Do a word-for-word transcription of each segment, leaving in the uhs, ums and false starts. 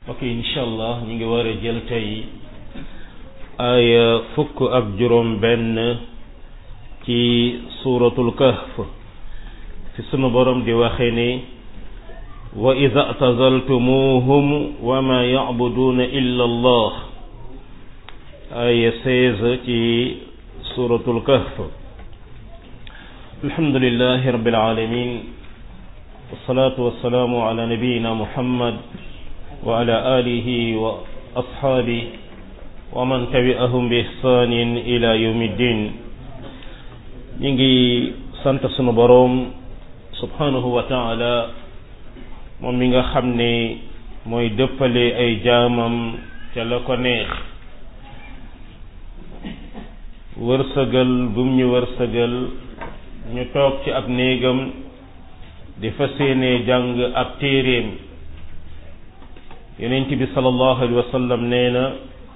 ok incha allah ñu ngi war a jël tey ay fukk ak juróom benn ci suuratul kahf fi sunu borom di waxe ni wa idha i'tazaltumuhum wa ma ya'buduna illa allah ay seize ci suuratul kahf. alhamdulillahi rabbil alamin wassalatu wassalamu ala nabiyyina muhammad wa ala alihi wa ashabihi wa man tabi'ahum bi ihsanin ila yawmiddin. ñu ngi sant sunu boroom subhanahu wa ta'ala moom mi nga xam ne mooy dëppale ay jaamam ca la ko neex, wërsëgal bum ñu wërsëgal ñu toog ci ab néegam di fas yéene jàng ab téeréem. yonent bi sallallahu alayhi wa sallam nee na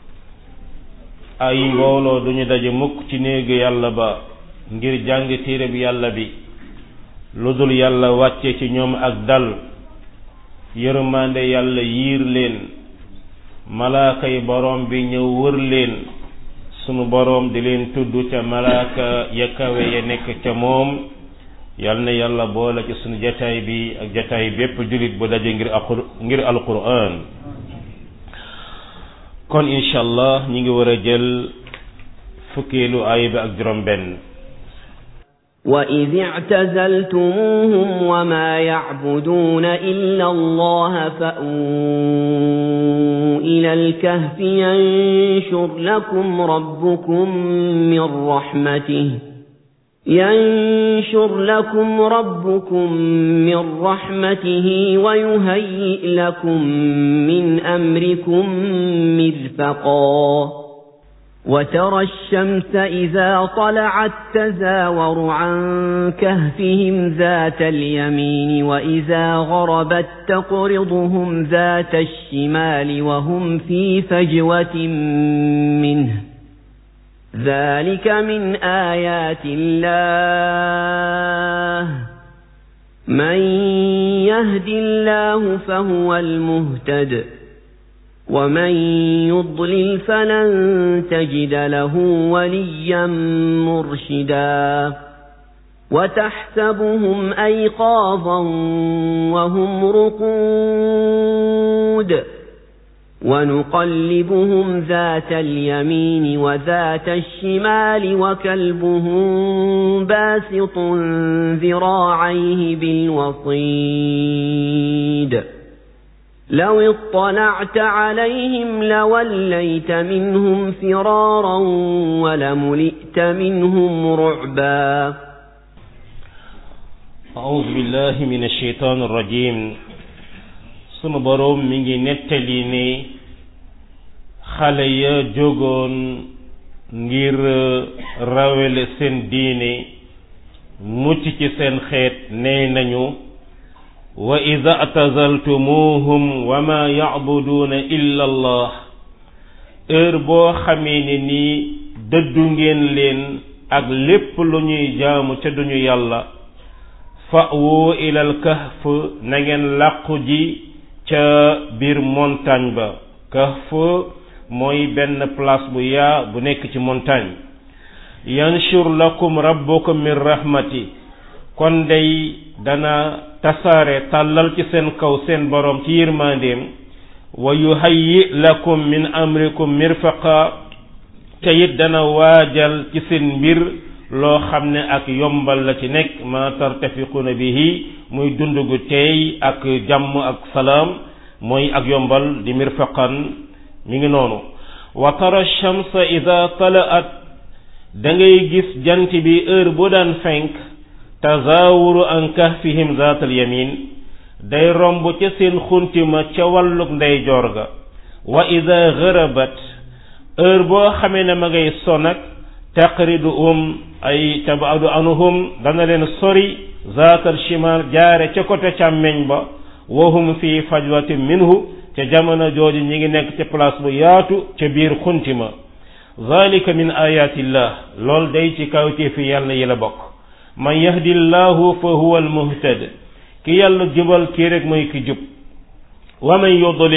ay mbooloo duñu daje mukk ci néegu yàlla ba ngir jàng téere bi yàlla bi lu dul yàlla wàcce ci ñoom ak dal, yërmande yàlla yiir leen, malaaka yi boroom bi ñëw wër leen, sunu boroom di leen tudd ca malaaka ya kawe ya nekk ca moom. yal na yàlla boole ci sunu jataay bi ak jataay bépp jullit bu daje ngir aqu ngir alquran. kon incha allah ñi ngi war a jël fukkeelu aaya bi ak juróom benn. وَإِذِ اعْتَزَلْتُمُوهُمْ وَمَا يَعْبُدُونَ إِلَّا اللَّهَ فَأْوُوا إِلَى الْكَهْفِ يَنشُرْ لَكُمْ رَبُّكُمْ مِنْ رَحْمَتِهِ ينشر لكم ربكم من رحمته ويهيئ لكم من أمركم مرفقا وترى الشمس إذا طلعت تزاور عن كهفهم ذات اليمين وإذا غربت تقرضهم ذات الشمال وهم في فجوة منه ذلك من آيات الله من يهد الله فهو المهتد ومن يضلل فلن تجد له وليا مرشدا وتحسبهم أيقاظا وهم رقود ونقلبهم ذات اليمين وذات الشمال وكلبهم باسط ذراعيه بالوصيد لو اطلعت عليهم لوليت منهم فرارا ولملئت منهم رعبا. أعوذ بالله من الشيطان الرجيم. sunu boroom mi ngi nettali ne xale ya jógoon ngir rawale seen diine mucc ci seen xeet nee nañu wa idha atazaltumuhum wa ma ya'buduna illa allah heure boo xamee ne nii dëddu ngeen leen ak lépp lu ñuy jaamu ca duñu yàlla fa'wu ilal kahf na ngeen làqu ji ca biir montagne ba. kahf mooy benn place bu yaa bu nekk ci montagne. yanshur lakum rabbukum min rahmati kon day dana tasaare tàllal ci seen kaw seen boroom ci yërmandeem wa yuhayyi lakum min amrikum mirfaqa te it dana waajal ci seen mbir loo xam ne ak yombal la ci nekk ma tartafiquna bihi muy dund gu teey ak jàmm ak salaam mooy ak yombal di mirfaqan mi ngi noonu. wa tara shamsa ida talaat da ngay gis jant bi heure bu daan fenk tazawuru an kahfihim zaatal yamin day romb ca seen xuntima ca wàlluk ndeyjoor ga. wa ida gharabat heure boo xamee ne ma ngay sonak taqriduhum ay tabadu anuhum dana leen sori zaatal shimal jaare ca côté càmmeñ ba wahum fi fajwatin minhu ca jamono jooju ñi ngi nekk ca place bu yaatu ca biir xuntima. zalika min ayatillah lool day ci kawtee fi yàlla yi la bokk. man yahdillahu fa huwa almuhtad ki yàlla jubal kii rek mooy ki jub wa man yudlil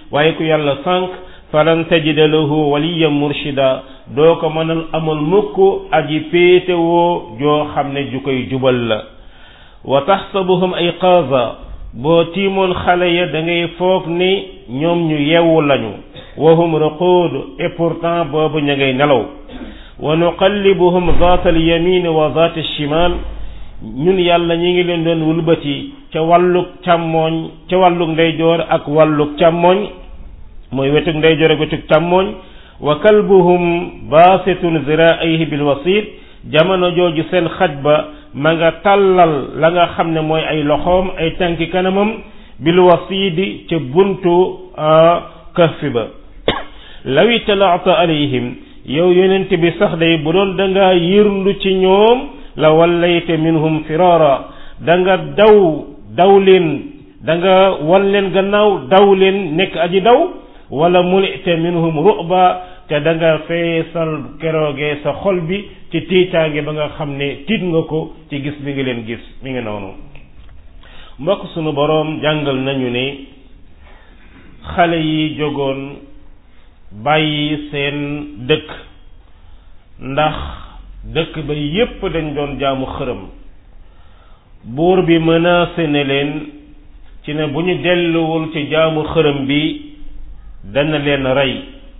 waaye ku yàlla sànq falan tajida lahu waliyan murshida doo ko mënal amal mukk aji péetewoo joo xam ne ju koy jubal la wa taxsabuhum ayqaaza boo tiimoon xale ya da ngay foog ni ñoom ñu yeewu lañu wa hum ruquud et pourtant boobu ña ngay nelaw wa nuqallibuhum zaata al yamin wa zaata al shimal ñun yàlla ñi ngi leen doon wulbati ca wàllug càmmooñ ca wàllug ndeyjoor ak wàllug càmmooñ mooy wetug ndeyjoor ak wetug càmmooñ wa kalbuhum baasitun ziraa'ayhi bil wasit jamono jooju seen xaj ba ma nga tàllal la nga xam ne mooy ay loxoom ay tànki kanamam bil wasidi ca buntu kahfi ba law itala'ta alayhim yow yonent bi sax day bu doon da nga yërndu ci ñoom la wallayta minhum firara da nga daw daw leen da nga wan leen gannaaw daw leen nekk aji daw wala mulita minhum ru'ba te da nga feesal keroogee sa xol bi ci tiitaange ba nga xam ne tiit nga ko ci gis bi nga leen gis mi ngi noonu mbokk sunu boroom jàngal nañu ne xale yi jógoon bàyyi seen dëkk ndax dëkk ba yépp dañ doon jaamu xërëm buur bi menacé ne leen ci ne bu ñu delluwul ci jaamu xërëm bi dana leen rey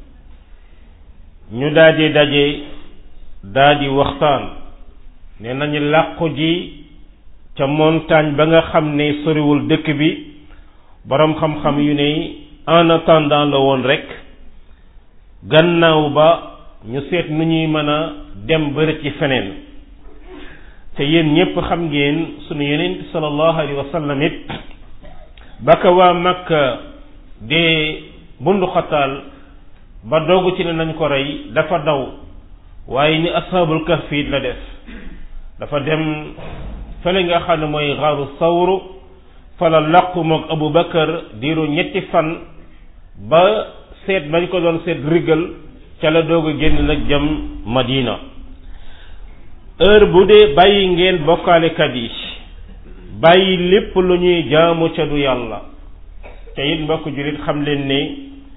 ñu daldi daje daldi waxtaan ne nañu làqu ji ca montagne ba nga xam ne soriwul dëkk bi boroom xam-xam yu ne en attendant la woon rekk gannaaw ba ñu seet nu ñuy mën a dem bërëb ci feneen te yéen ñépp xam ngeen sunu yonent sallallahu alayhi wa sallam it ba ka waa Makka de bundu xataal ba doogu ci ne nañ ko rey dafa daw waaye ni ashaabul kahfi la def dafa dem fële nga xam ne mooy xaaru sawru fa la làqu moog Abu Bakar diiru ñetti fan ba seet bañ ko doon seet riggal ca la doog a génn nag jëm Madina heure bu dee bàyyi ngeen bokkaalekat yi bàyyi lépp lu ñuy jaamu ca du yàlla te it mbokk jullit xam leen ne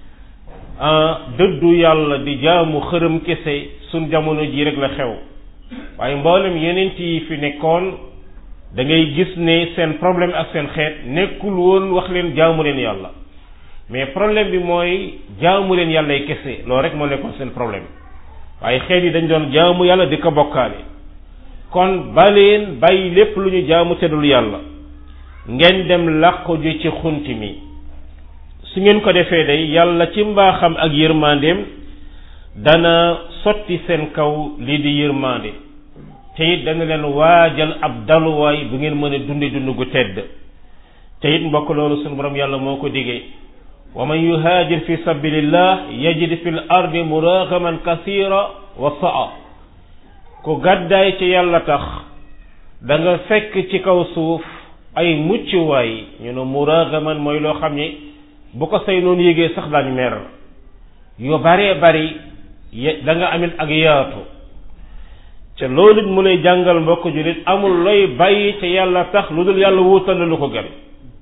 dëddu yàlla di jaamu xërëm kese suñ jamono ji rek la xew waaye mboolem yeneen yi fi nekkoon da ngay gis ne seen problème ak seen xeet nekkul woon wax leen jaamu leen yàlla mais problème bi mooy jaamu leen yàlla yi kese loolu rek moo nekkoon seen problème waaye xeet yi dañ doon jaamu yàlla di ko bokkaale kon ba leen bàyyi lépp lu ñu jaamu te dul yàlla ngeen dem làqu ji ci xunti mi su ngeen ko defee day yàlla ci mbaaxam ak yërmandeem dana sotti seen kaw lii di yërmande te it dana leen waajal ab daluwaay bu ngeen mën a dundi dund gu tedd te it mbokk loolu sunu borom yàlla moo ko digee wa man yuhaajir fi sabilillah yajid fi l ardi muragaman kasira wa saa ku gàddaay ci yàlla tax da nga fekk ci kaw suuf ay muccuwaay ñu ne muragaman mooy loo xam ne bu ko say noonu yégee sax daañu mer yu baree bari da nga amit ak yaatu te loolu mu lay jàngal mbokk jullit amul looy bàyyi te yàlla tax lu dul yàlla wuutal la lu ko gën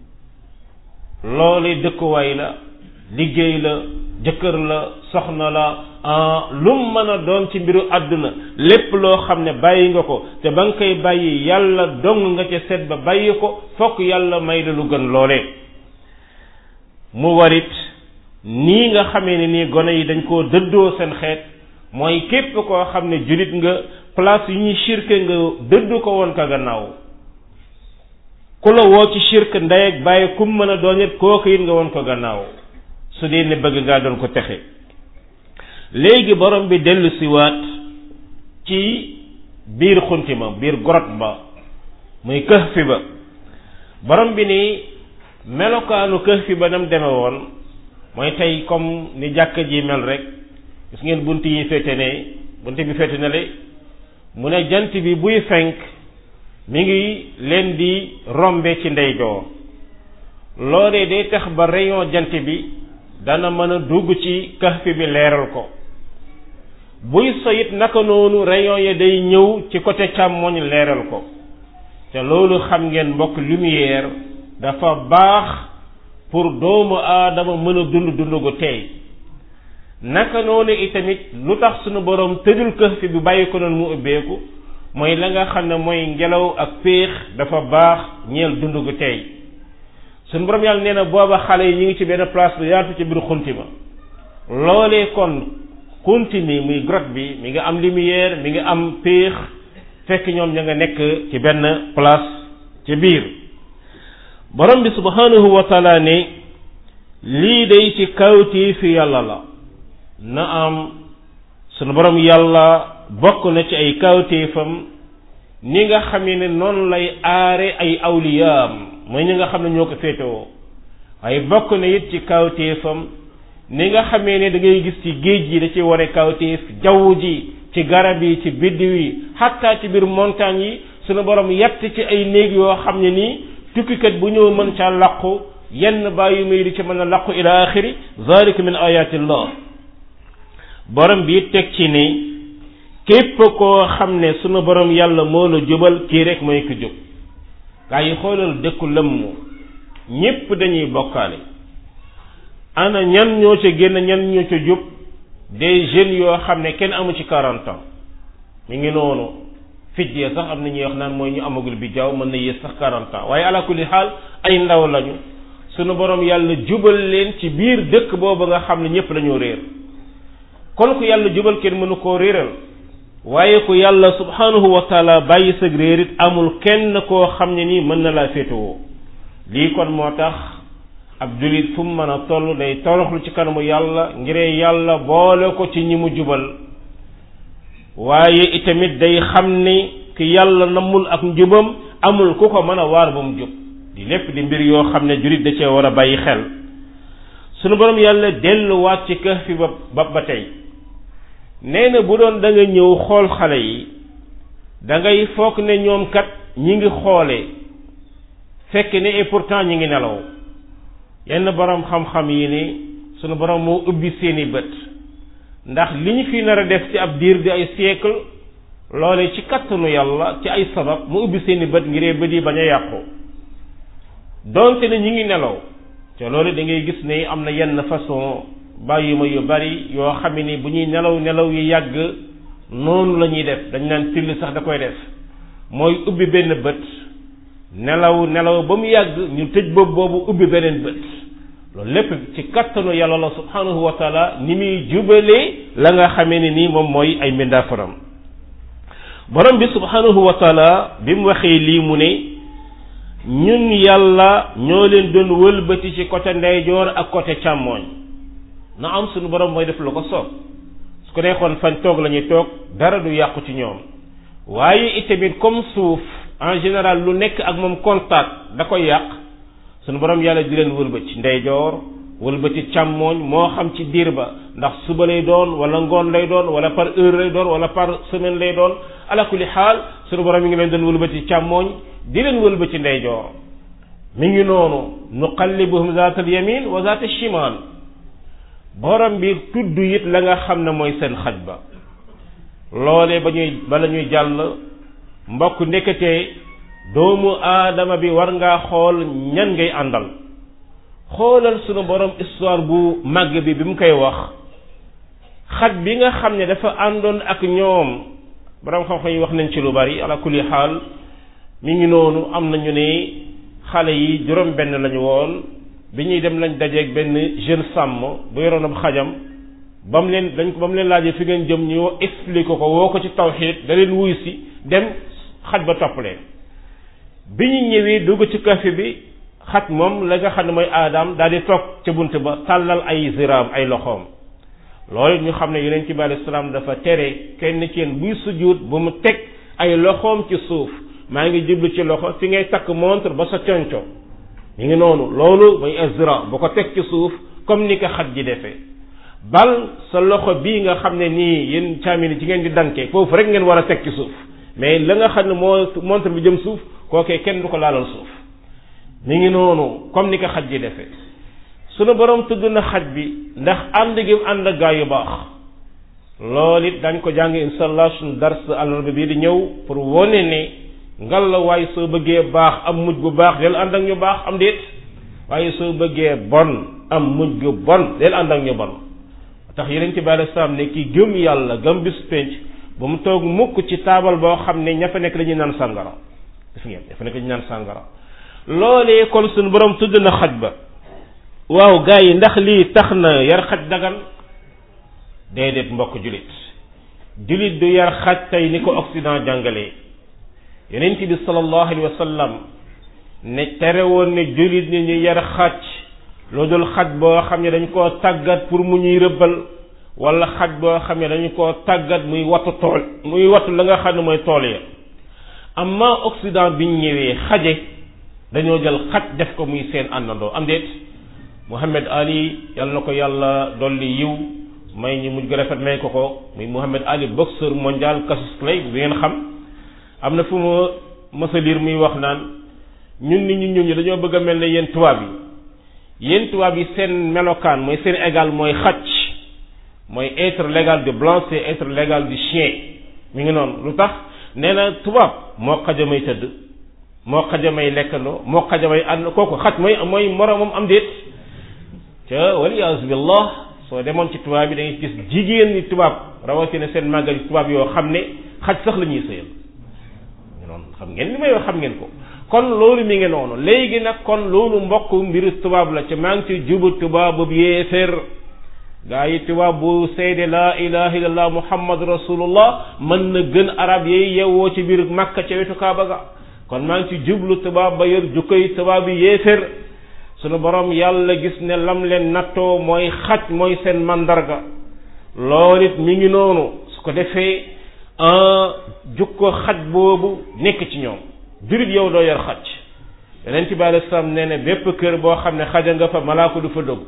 loolu dëkkuwaay la liggéey la jëkkër la soxna la lu mu mën a doon ci mbiru àdduna lépp loo xam ne bàyyi nga ko te ba nga koy bàyyi yàlla dong nga ca seet ba bàyyi ko fokk yàlla may la lu gën loolee mu warit nii nga xamee ne nii gone yi dañ koo dëddoo seen xeet mooy képp koo xam ne jullit nga place yu ñuy shirke nga dëddu ko woon ka gannaaw ku la woo ci shirk ndey ak bàyyi kum mën a doon it kooku it nga woon ko gannaaw su dee ne bëgg ngaa doon ko texe léegi borom bi dellu si waat ci biir xunti ma biir grotte ba muy kahfi ba borom bi ni melokaanu kahfi ba nam deme woon mooy tey comme ni jàkka ji mel rek gis ngeen bunt yi féete ne bunt bi féete ne le mu ne jant bi buy fenk mi ngi leen di rombe ci ndeyjoor loolee day tax ba rayon jant bi dana mën a dugg ci kahfi bi leeral ko buy soyit naka noonu rayon ya day ñëw ci côté càmmoñ leeral ko te loolu xam ngeen mbokk lumière dafa baax pour doomu aadama mën a dund dund gu teey naka noonu itamit lu tax sunu borom tëjul Kahf bi bàyyi ko noonu mu ubbeeku mooy la nga xam ne mooy ngelaw ak péex dafa baax ñeel dund gu teey sunu borom yàlla nee na booba xale yi ñu ngi ci benn place bu yaatu ci biir xunti ma loolee kon xunti mi muy grotte bi mi nga am lumière mi nga am péex fekk ñoom ña nga nekk ci benn place ci biir borom bi subhanahu wa taala ne lii day ci kawti fi yàlla la na am sunu borom yàlla bokk na ci ay kawteefam ni nga xamee ne noonu lay aare ay awliyaam mooy ñi nga xam ne ñoo ko féetewoo ay bokk na it ci kawteefam ni nga xamee ne da ngay gis ci géej gi da ci ware kawteef jaww ji ci garab yi ci biddiw yi xatta ci biir montagne yi sunu borom yett ci ay néeg yoo xam ne nii tukkikat bu ñëw mën ca laqu yenn bàyyi may di ci mën a laqu ila axiri zalika min ayatillah borom bi teg ci ni képp koo xam ne sunu borom yàlla moo la jubal kii rek mooy ko jub gaa yi xoolal dëkku lëmm ñépp dañuy bokkaale ana ñan ñoo ca génn ñan ñoo ca jub des jeunes yoo xam ne kenn amu ci quarante ans mi ngi noonu fijjee sax am na ñuy wax naan mooy ñu amagul bi jaww mën na yées sax quarante ans waaye ala kulli xaal ay ndaw lañu sunu borom yàlla jubal leen ci biir dëkk boobu nga xam ne ñépp dañoo réer kon ku yàlla jubal kenn mënu koo réeral waaye ku yàlla subhanahu wa taala bàyyi sag réer it amul kenn koo xam ne nii mën na laa féetewoo lii kon moo tax ab julit fu mu mën a toll day toroxlu ci kanamu yàlla ngir yàlla boole ko ci ñi mu jubal waaye itamit day xam ni ki yàlla namul ak njubam amul ku ko mën a waar ba mu jub di lépp di mbir yoo xam ne julit da cee war a bàyyi xel sunu borom yàlla delluwaat ci Kahf ba ba ba tey nee na bu doon da nga ñëw xool xale yi da ngay foog ne ñoom kat ñi ngi xoolee fekk ne et pourtant ñi ngi nelaw yenn borom xam-xam yi ni sunu borom moo ubbi seeni bët ndax li ñu fi nar a def ci ab diir di ay siècle loole ci kattanu yàlla ci ay sabab mu ubbi seeni bët ngiree bët yi bañ a yàqu donte ne ñi ngi nelaw te loolu da ngay gis ne am na yenn façon bàyyi ma yu bari yoo xam ne ni bu ñuy nelaw nelaw yu yàgg noonu la ñuy def dañ naan till sax da koy def mooy ubbi benn bët nelaw nelaw ba mu yàgg ñu tëj bopp boobu ubbi beneen bët loolu lépp ci kattanu yàlla la subhanahu wa taala ni muy jubalee la nga xamee ne nii moom mooy ay mbindaafaram borom bi subhanahu wa taala bi mu waxee lii mu ne ñun yàlla ñoo leen doon wëlbati ci côté ndeyjoor ak côté càmmooñ na am suñu borom mooy def lu ko soob su ko neexoon fañ toog la ñuy toog dara du yàqu ci ñoom waaye itamit comme suuf en général lu nekk ak moom contact da koy yàq suñu borom yàlla di leen wëlbati ndeyjoor wëlbati càmmooñ moo xam ci diir ba ndax suba lay doon wala ngoon lay doon wala par heure lay doon wala par semaine lay doon ala kulli xaal suñu borom mi ngi leen doon wëlbati càmmooñ di leen wëlbati ndeyjoor mi ngi noonu nuqallibuhum zaata al yamin wa zaata shimal borom bi tudd it la nga xam ne mooy seen xaj ba loolee ba ñuy bala ñuy jàll mbokk ndeketee doomu aadama bi war ngaa xool ñan ngay àndal xoolal sunu borom histoire bu màgg bi bi mu koy wax xaj bi nga xam ne dafa àndoon ak ñoom borom xam-xam yi wax nañ ci lu bari ala kulli xaal mi ngi noonu am nañu ne xale yi juróom benn lañu woon bi ñuy dem lañ dajeeg benn jeune sàmm bu yoroon ab xajam ba mu leen dañ ko ba mu leen laajee fi ngeen jëm ñu expliqué ko woo ko ci tawxiid da leen wuyu si dem xaj ba topp leen bi ñu ñëwee dugg ci Kahf bi xaj moom la nga xam ne mooy aadam daal di toog ca bunt ba tàllal ay ziraam ay loxoom loolu ñu xam ne yonent bi alayhi salaam dafa tere kenn ci yéen buy sujjuut bu mu teg ay loxoom ci suuf maa ngi jublu ci loxo fi ngay takk montre ba sa conco mi ngi noonu loolu mooy azra bu ko teg ci suuf comme ni ko xaj ji defee bal sa loxo bii nga xam ne nii yéen caamini ci ngeen di danke foofu rek ngeen war a teg ci suuf mais la nga xam ne moo montre bi jëm suuf kookee kenn du ko laalal suuf mi ngi noonu comme ni ko xaj ji defee sunu borom tudd na xaj bi ndax ànd gi ànd ak gaa yu baax loolu it dañ ko jàng insha allah suñu dars àllarba bii di ñëw pour wone ne ngal la waaye soo bëggee baax am mujj bu baax del ànd ak ñu baax am déet waaye soo bëggee bon am mujj gu bon del ànd ak ñu bon tax yeneen ci bàyyi salaam ne ki gëm yàlla gëm bis penc ba mu toog mukk ci taabal boo xam ne ña fa nekk dañuy naan sàngara def ngeen ña fa nekk dañuy naan sàngara loolee kon suñu borom tudd na xaj ba waaw gars yi ndax lii tax na yar xaj dagan déedéet mbokk julit julit du yar xaj tey ni ko Occident jàngalee yonent bi sallallahu alayhi wa sallam ne tere woon ne julit ni ñu yar xaj loo dul xaj boo xam ne dañ koo tàggat pour mu ñuy rëbbal wala xaj boo xam ne dañu koo tàggat muy wattu tool muy wattu la nga xam ne mooy tool ya amma Occident biñ ñëwee xaje dañoo jël xaj def ko muy seen àndandoo am déet Muhammad Ali yal na ko yàlla dolli yiw may ñu mujj gu rafet may ko ko muy Muhammad Ali boxeur mondial Cassius Clay bi ngeen xam am na fu ma mësa liir muy wax naan ñun nit ñu ñun ñi dañoo bëgg a mel ne yéen tubaab yi yéen tubaab yi seen melokaan mooy seen égal mooy xaj mooy être l'égal du blanc c'est être l'égal du chien mi ngi noonu lu tax nee na tubaab moo xajamay tëdd moo xajamay lekkandoo moo xajamay ànd kooku xaj mooy mooy moromam am déet ca waliyaasu billah soo demoon ci tubaab yi da ngay gis jigéen ñi tubaab rawatina seen màggal yi tubaab yoo xam ne xaj sax la ñuy sëyal noonu xam ngeen li may wax xam ngeen ko kon loolu mi ngi noonu léegi nag kon loolu mbokk mbiru tubaab la ca maa ngi ci jubu tubaab bu yéeféer gaa yi tubaab bu seede laa ilaha illallah muhammad rasulullah mën na gën arab yi yewwoo ci biir Makka ca wetu Kaaba ga kon maa ngi ci jublu tubaab ba yor jukkoy tubaab yi yéeféer sunu borom yàlla gis ne lam leen nattoo mooy xaj mooy seen mandarga loolu it mi ngi noonu su ko defee jukko xaj boobu nekk ci ñoom jurit yow doo yor xaj yeneen ci bàyyi sam nee ne bépp kër boo xam ne xaja nga fa malaako du fa dugg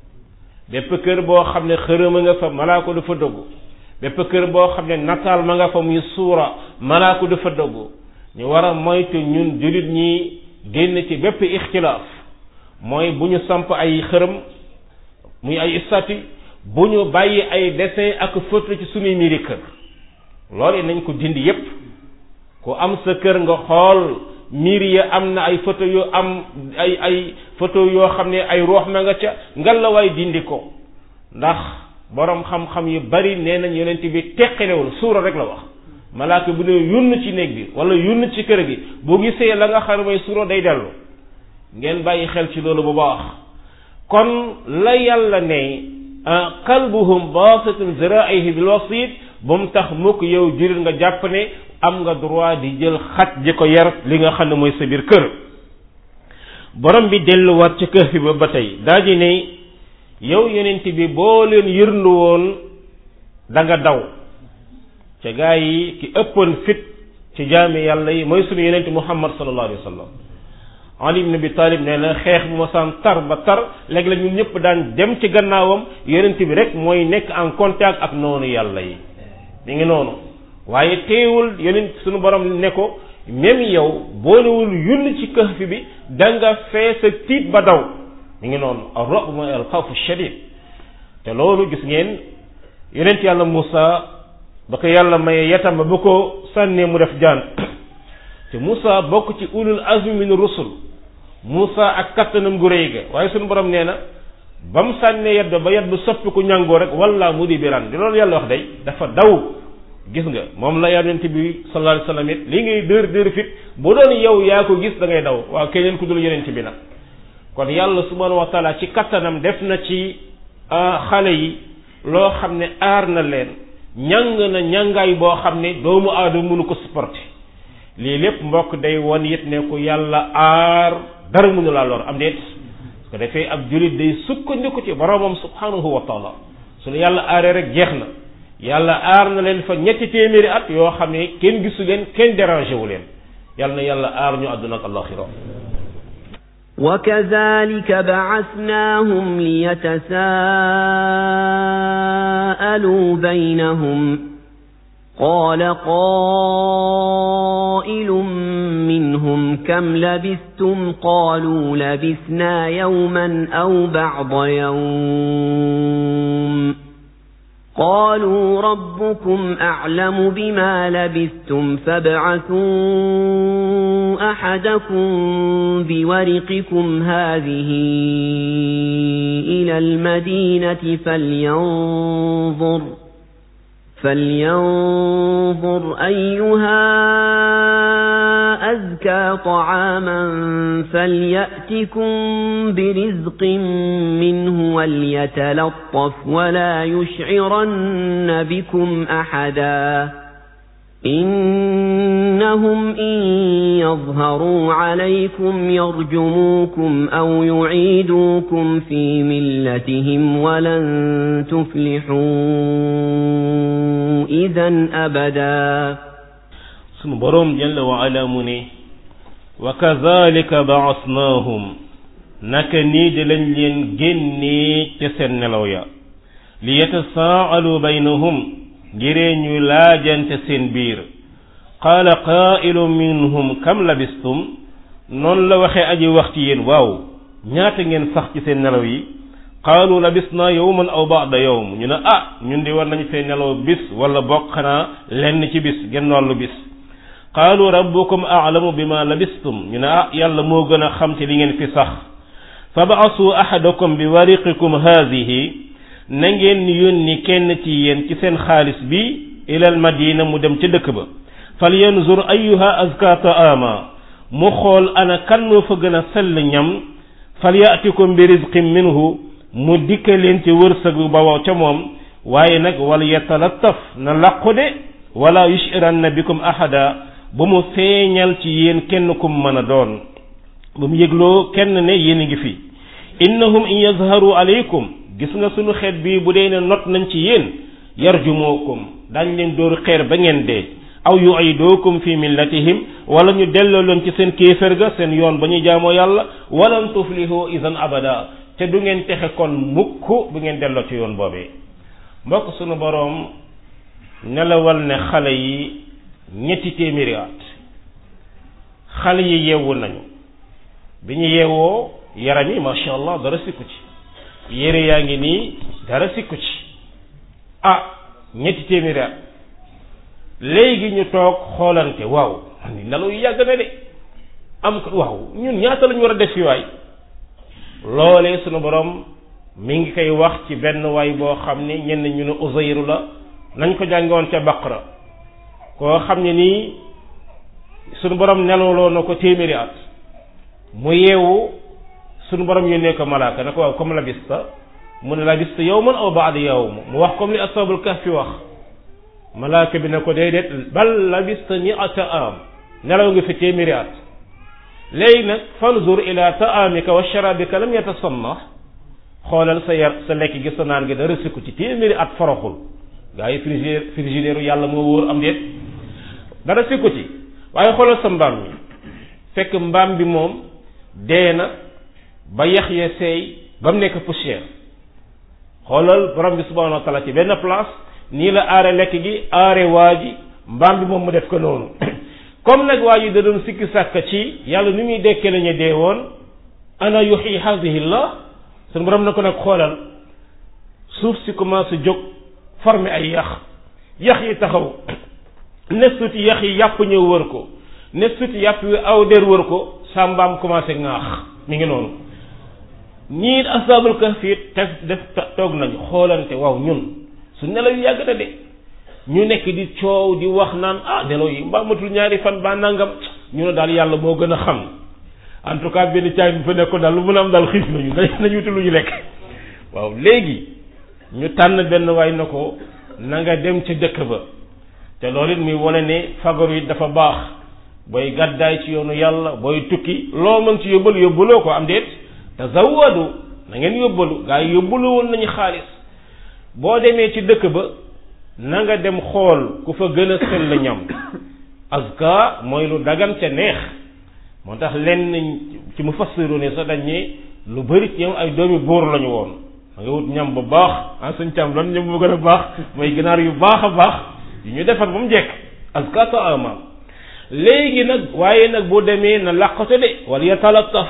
bépp kër boo xam ne xërëma nga fa malaako du fa dugg bépp kër boo xam ne nataal ma nga fa muy suura malaako du fa dugg ñu war a moytu ñun jurit ñi génn ci bépp ixtilaaf mooy bu ñu samp ay xërëm muy ay statue bu ñu bàyyi ay dessin ak photo ci suñuy miiri kër loolu nañ ko dindi yépp ku am sa kër nga xool miir ya am na ay photo yu am ay ay photo yoo xam ne ay roox ma nga ca ngal la waay dindi ko ndax borom xam-xam yu bari nee nañ yonent bi teqalewul suura rek la wax malaaka bu ne yunn ci néeg bi wala yunn ci kër gi boo gisee la nga xam ne mooy suura day dellu ngeen bàyyi xel ci loolu bu baax kon la yàlla ne qalbuhum basitun zira'ihi bil wasit bu mu tax mukk yow jurit nga jàpp ne am nga droit di jël xaj ji ko yar li nga xam ne mooy sa biir kër borom bi delluwaat ci kër fi ba ba tey daa ji ne yow yonent bi boo leen yërndu woon da nga daw ca gaa yi ki ëppoon fit ci jaami yàlla yi mooy sunu yonent Muhammad sallallahu alayhi wa sallam Ali ibn Abi Talib nee na xeex bu ma saan tar ba tar léegi la ñun ñëpp daan dem ci gannaawam yonent bi rek mooy nekk en contact ak noonu yàlla yi mi ngi noonu waaye teewul yonent suñu borom ne ko même yow boolewul yunn ci kahf bi da nga fee sa tiit ba daw mi ngi noonu ar-ru'b mooy al-xawfu shadid te loolu gis ngeen yonent yàlla Moussa ba ko yàlla maye yatam ba ko sànnee mu def jaan te Moussa bokk ci ulul azmi min rusul Moussa ak kattanam gu rëy ga waaye suñu borom nee na ba mu sànnee yat ba yat ba soppi ku ñàngoo rek walla mu di biran di loolu yàlla wax day dafa daw gis nga moom la yonent bi sallallahu alayhi wasallam it li ngay dër dër fit bu doon yow yaa ko gis da ngay daw waaw keneen ku dul yonent bi nag kon yàlla subhanahu wa taala ci kattanam def na ci xale yi loo xam ne aar na leen ñàng na ñàngaay boo xam ne doomu aadama mënu ko supporter lii lépp mbokk day won it ne ku yàlla aar dara mënu laa lor am déet su ko defee ab jullit day sukkandiku ci boromam subhanahu wa taala su la yàlla aaree rek jeex na yàlla aar na leen fa ñetti téeméeri at yoo xam ne kenn gisu leen kenn dérangé wu leen yàlla na yàlla aar ñu àdduna ak àllaxira وكذلك بعثناهم ليتساءلوا بينهم قال قائل منهم كم لبثتم قالوا لبثنا يوما أو بعض يوم قالوا ربكم أعلم بما لبثتم فابعثوا أحدكم بورقكم هذه إلى المدينة فلينظر فلينظر أيها أزكى طعاما فليأتكم برزق منه وليتلطف ولا يشعرن بكم أحدا إنهم إن يظهروا عليكم يرجموكم أو يعيدوكم في ملتهم ولن تفلحوا إذا أبدا sunu boroom jalla wa ala mu ne wa kazalika ba'asnaahum naka nii de lañ leen génnee ca seen nelaw ya li yatasaalu baynahum ngiree ñu laajante seen biir qaala qaa'ilun minhum kam labistum noonu la waxee aji wax ci yéen waaw ñaata ngeen sax ci seen nelaw yi qaalu labisnaa yawman aw ba'da yawm ñu ne ah ñun di war nañu fee nelaw bis wala bokk xanaa lenn ci bis genn wàllu bis qaalu rabbukum a'lamu bima labistum ñu ne ah yàlla moo gën a xam ci li ngeen fi sax fa ba'asu ahadakum bi wariqikum haadihi na ngeen yónni kenn ci yéen ci seen xaalis bi ilal madina mu dem ca dëkk ba fal yanzur ayyuha azka ta'ama mu xool ana kan moo fa gën a sell ñam fal ya'tikum bi rizqin minhu mu dikka leen ci wërsëgu bawoo ca moom waaye nag wala yatalattaf na làqu de wala yushiranna bikum ahada bu mu feeñal ci yéen kenn kum mën a doon bu mu yëgloo kenn ne yéen a ngi fi innahum in yazharu alaykum gis nga sunu xeet bi bu dee ne not nañ ci yéen yarjumukum dañ leen dóor xeer ba ngeen dee aw yu'idukum fi millatihim wala ñu delloo leen ci seen kéefër ga seen yoon ba ñuy jaamoo yàlla walan tuflihu idan abada te du ngeen texe kon mukk bu ngeen delloo ci yoon boobee mbokk sunu boroom nelawal ne xale yi ñetti téeméeri at xale yi yeewu nañu bi ñu yeewoo yaram yi masha Allah dara sikku ci yére yaa ngi nii dara sikku ci ah ñetti téeméeri at léegi ñu toog xoolante waaw ni nelaw yu yàgg na de am ko waaw ñun ñaata lañu war a def fi waay loolee sunu borom mi ngi koy wax ci benn waay boo xam ne ñenn ñu ne Uzayru la nañ ko jàngoon ca Baqara koo xam ne nii sunu borom nelawloo na ko téeméeri at mu yeewu sunu borom yónnee ko malaaka na ko waaw comme labista mu ne labista yawman aw ba'da yawm mu wax comme li ashabul kahfi wax malaaka bi ne ko déedéet bal labista mi'ata am nelaw nga fi téeméeri at léegi nag fanzur ila ta'amika wa sharabika lam yatasanna xoolal sa yar sa lekk gi sa naan gi dara sikku ci téeméeri at foroxul gaa yi frigidaire frigidaire yàlla moo wóor am déet dara sikku ci waaye xoolal sa mbaam mi fekk mbaam bi moom dee na ba yax ya seey ba mu nekk poussière xoolal borom bi subhanahu wa ta'ala ci benn place nii la aare lekk gi aare waa ji mbaam bi moom mu def ko noonu comme nag waa ji da doon sikki sàkk ci yàlla ni muy dekkee la ñu dee woon ana yuhyi hadhihi llah suñu borom na ko nag xoolal suuf si commencé jóg formé ay yax yax yi taxaw ne suuti yax yi yàpp ñëw wër ko ne suuti yàpp wi aw der wër ko sa mbaam commencé ŋaax mi ngi noonu ñii ashabul kahfi te def toog nañu xoolante waaw ñun su nelaw yu yàgg na de ñu nekk di coow di wax naan ah nelaw yi mbaa matul ñaari fan ba nangam ñu ne daal yàlla moo gën a xam en tout cas benn caay bi fa nekkoon daal lu mën a am daal xiif nañu nañu wuti lu ñu lekk waaw léegi ñu tànn benn waay na ko na nga dem ca dëkk ba te loolu it muy wane ne fagaru yi dafa baax booy gàddaay ci yoonu yàlla booy tukki loo mën ci yóbbalu yóbbaloo ko am déet tazawwadu na ngeen yóbbalu gaa yi yóbbalu woon nañu xaalis boo demee ci dëkk ba na nga dem xool ku fa gën a sell ñam azka mooy lu dagan ca neex moo tax lenn ci mu fassiru ne sax dañ ne lu bari ci ñoom ay doomi buur lañu woon da nga wut ñam bu baax en suñ cam lan ñam bu gën a baax mooy ginaar yu baax a baax yu ñu defar ba mu jekk azka ta'ama léegi nag waaye nag boo demee na làqate de wala yatalattaf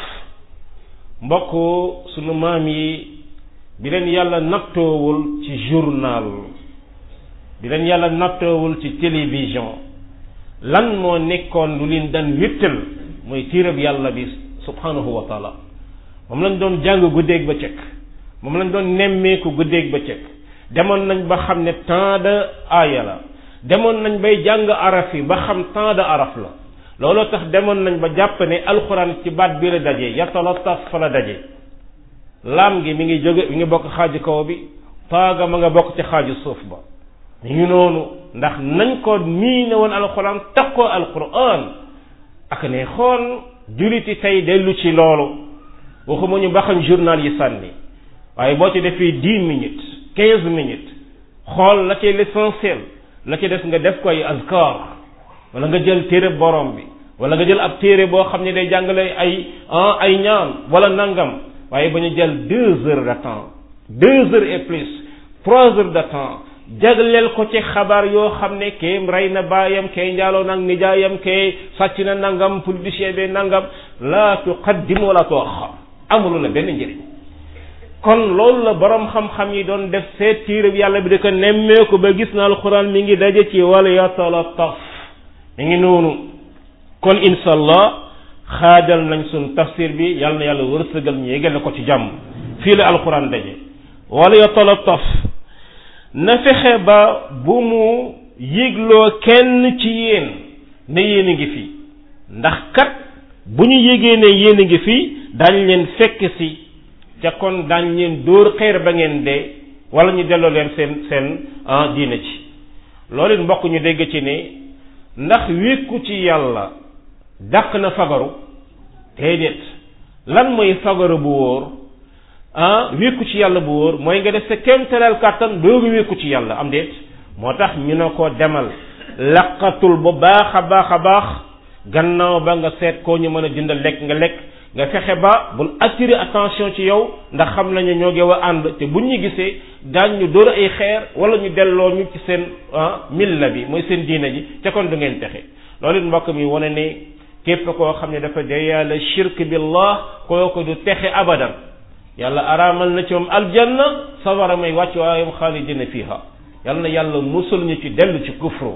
mbokk sunu maam yi bi leen yàlla nattoowul ci journal bi leen yàlla nattoowul ci télévision lan moo nekkoon lu leen daan wéttal mooy tiirab yàlla bi subhanahu wa taala moom lañ doon jàng guddeeg ba cëkk moom lañ doon nemmeeku guddeeg ba cëkk demoon nañ ba xam ne temps de aaya la demoon nañ bay jàng araf yi ba xam temps de araf la looloo tax demoon nañ ba jàpp ne alxuraan ci baat bi la daje yatalattaf fa la daje laam gi mi ngi jóge mi ngi bokk xaaju kaw bi taaga ma nga bokk ci xaaju suuf ba mi ngi noonu ndax nañ ko mii ne woon alxuraan takkoo alxuraan ak ne xool juliti tey dellu ci loolu waxuma ñu baxañ journal yi sànni waaye boo ci defee dix minutes quinze minutes xool la ci l'essentiel la ci des nga def ko ay azkar wala nga jël téere borom bi wala nga jël ab téere boo xam ne day jàngale ay ay ñaan wala nangam waaye ba ñu jël deux heures de temps deux heures et plus trois heures de temps jagleel ko ci xabaar yoo xam ne kee rey na baayam kee njaaloo nag nijaayam kee sàcc na nangam politicien bi nangam la tuqaddim wala tuaxar amulu la benn njëriñ kon loolu la borom xam-xam yi doon def seet téere bi yàlla bi da ko nemmeeku ba gis na alxuraan mi ngi daje ci wala yatalattaf mi ngi noonu kon insha allah xaajal nañ suñ tafsir bi yàlla na yàlla wërsëgal ñu yeggal ko ci jàmm fii la alxuraan daje wala yatalattaf na fexe ba bu mu yégloo kenn ci yéen ne yéen a ngi fi ndax kat bu ñu yégee ne yéen a ngi fi daañ leen fekk si ca kon daañ leen dóor xeer ba ngeen dee wala ñu delloo leen seen seen diina ci loolu it mbokk ñu dégg ci ne ndax wékku ci yàlla dàq na fagaru déedéet lan mooy fagaru bu wóor ah wékku ci yàlla bu wóor mooy nga def sa kéemtalal kàttan doogu wékku ci yàlla am déet moo tax ñu ne ko demal laqatul bu baax a baax a baax gannaaw ba nga seet koo ñu mën a jëndal lekk nga lekk nga fexe ba bul attirer attention ci yow ndax xam nañu ñoo ngi wa ànd te buñ ñu gisee daañ ñu dóor ay xeer wala ñu delloo ñu ci seen milla bi mooy seen diina ji te kon du ngeen texe loolu it mbokk mi wane ne képp koo xam ne dafa dee yàlla shirk billah kooku du texe abadan yàlla araamal na ci moom aljanna sawara may wàcc waayam xaalidina fiha yàlla na yàlla musul ñu ci dellu ci kufru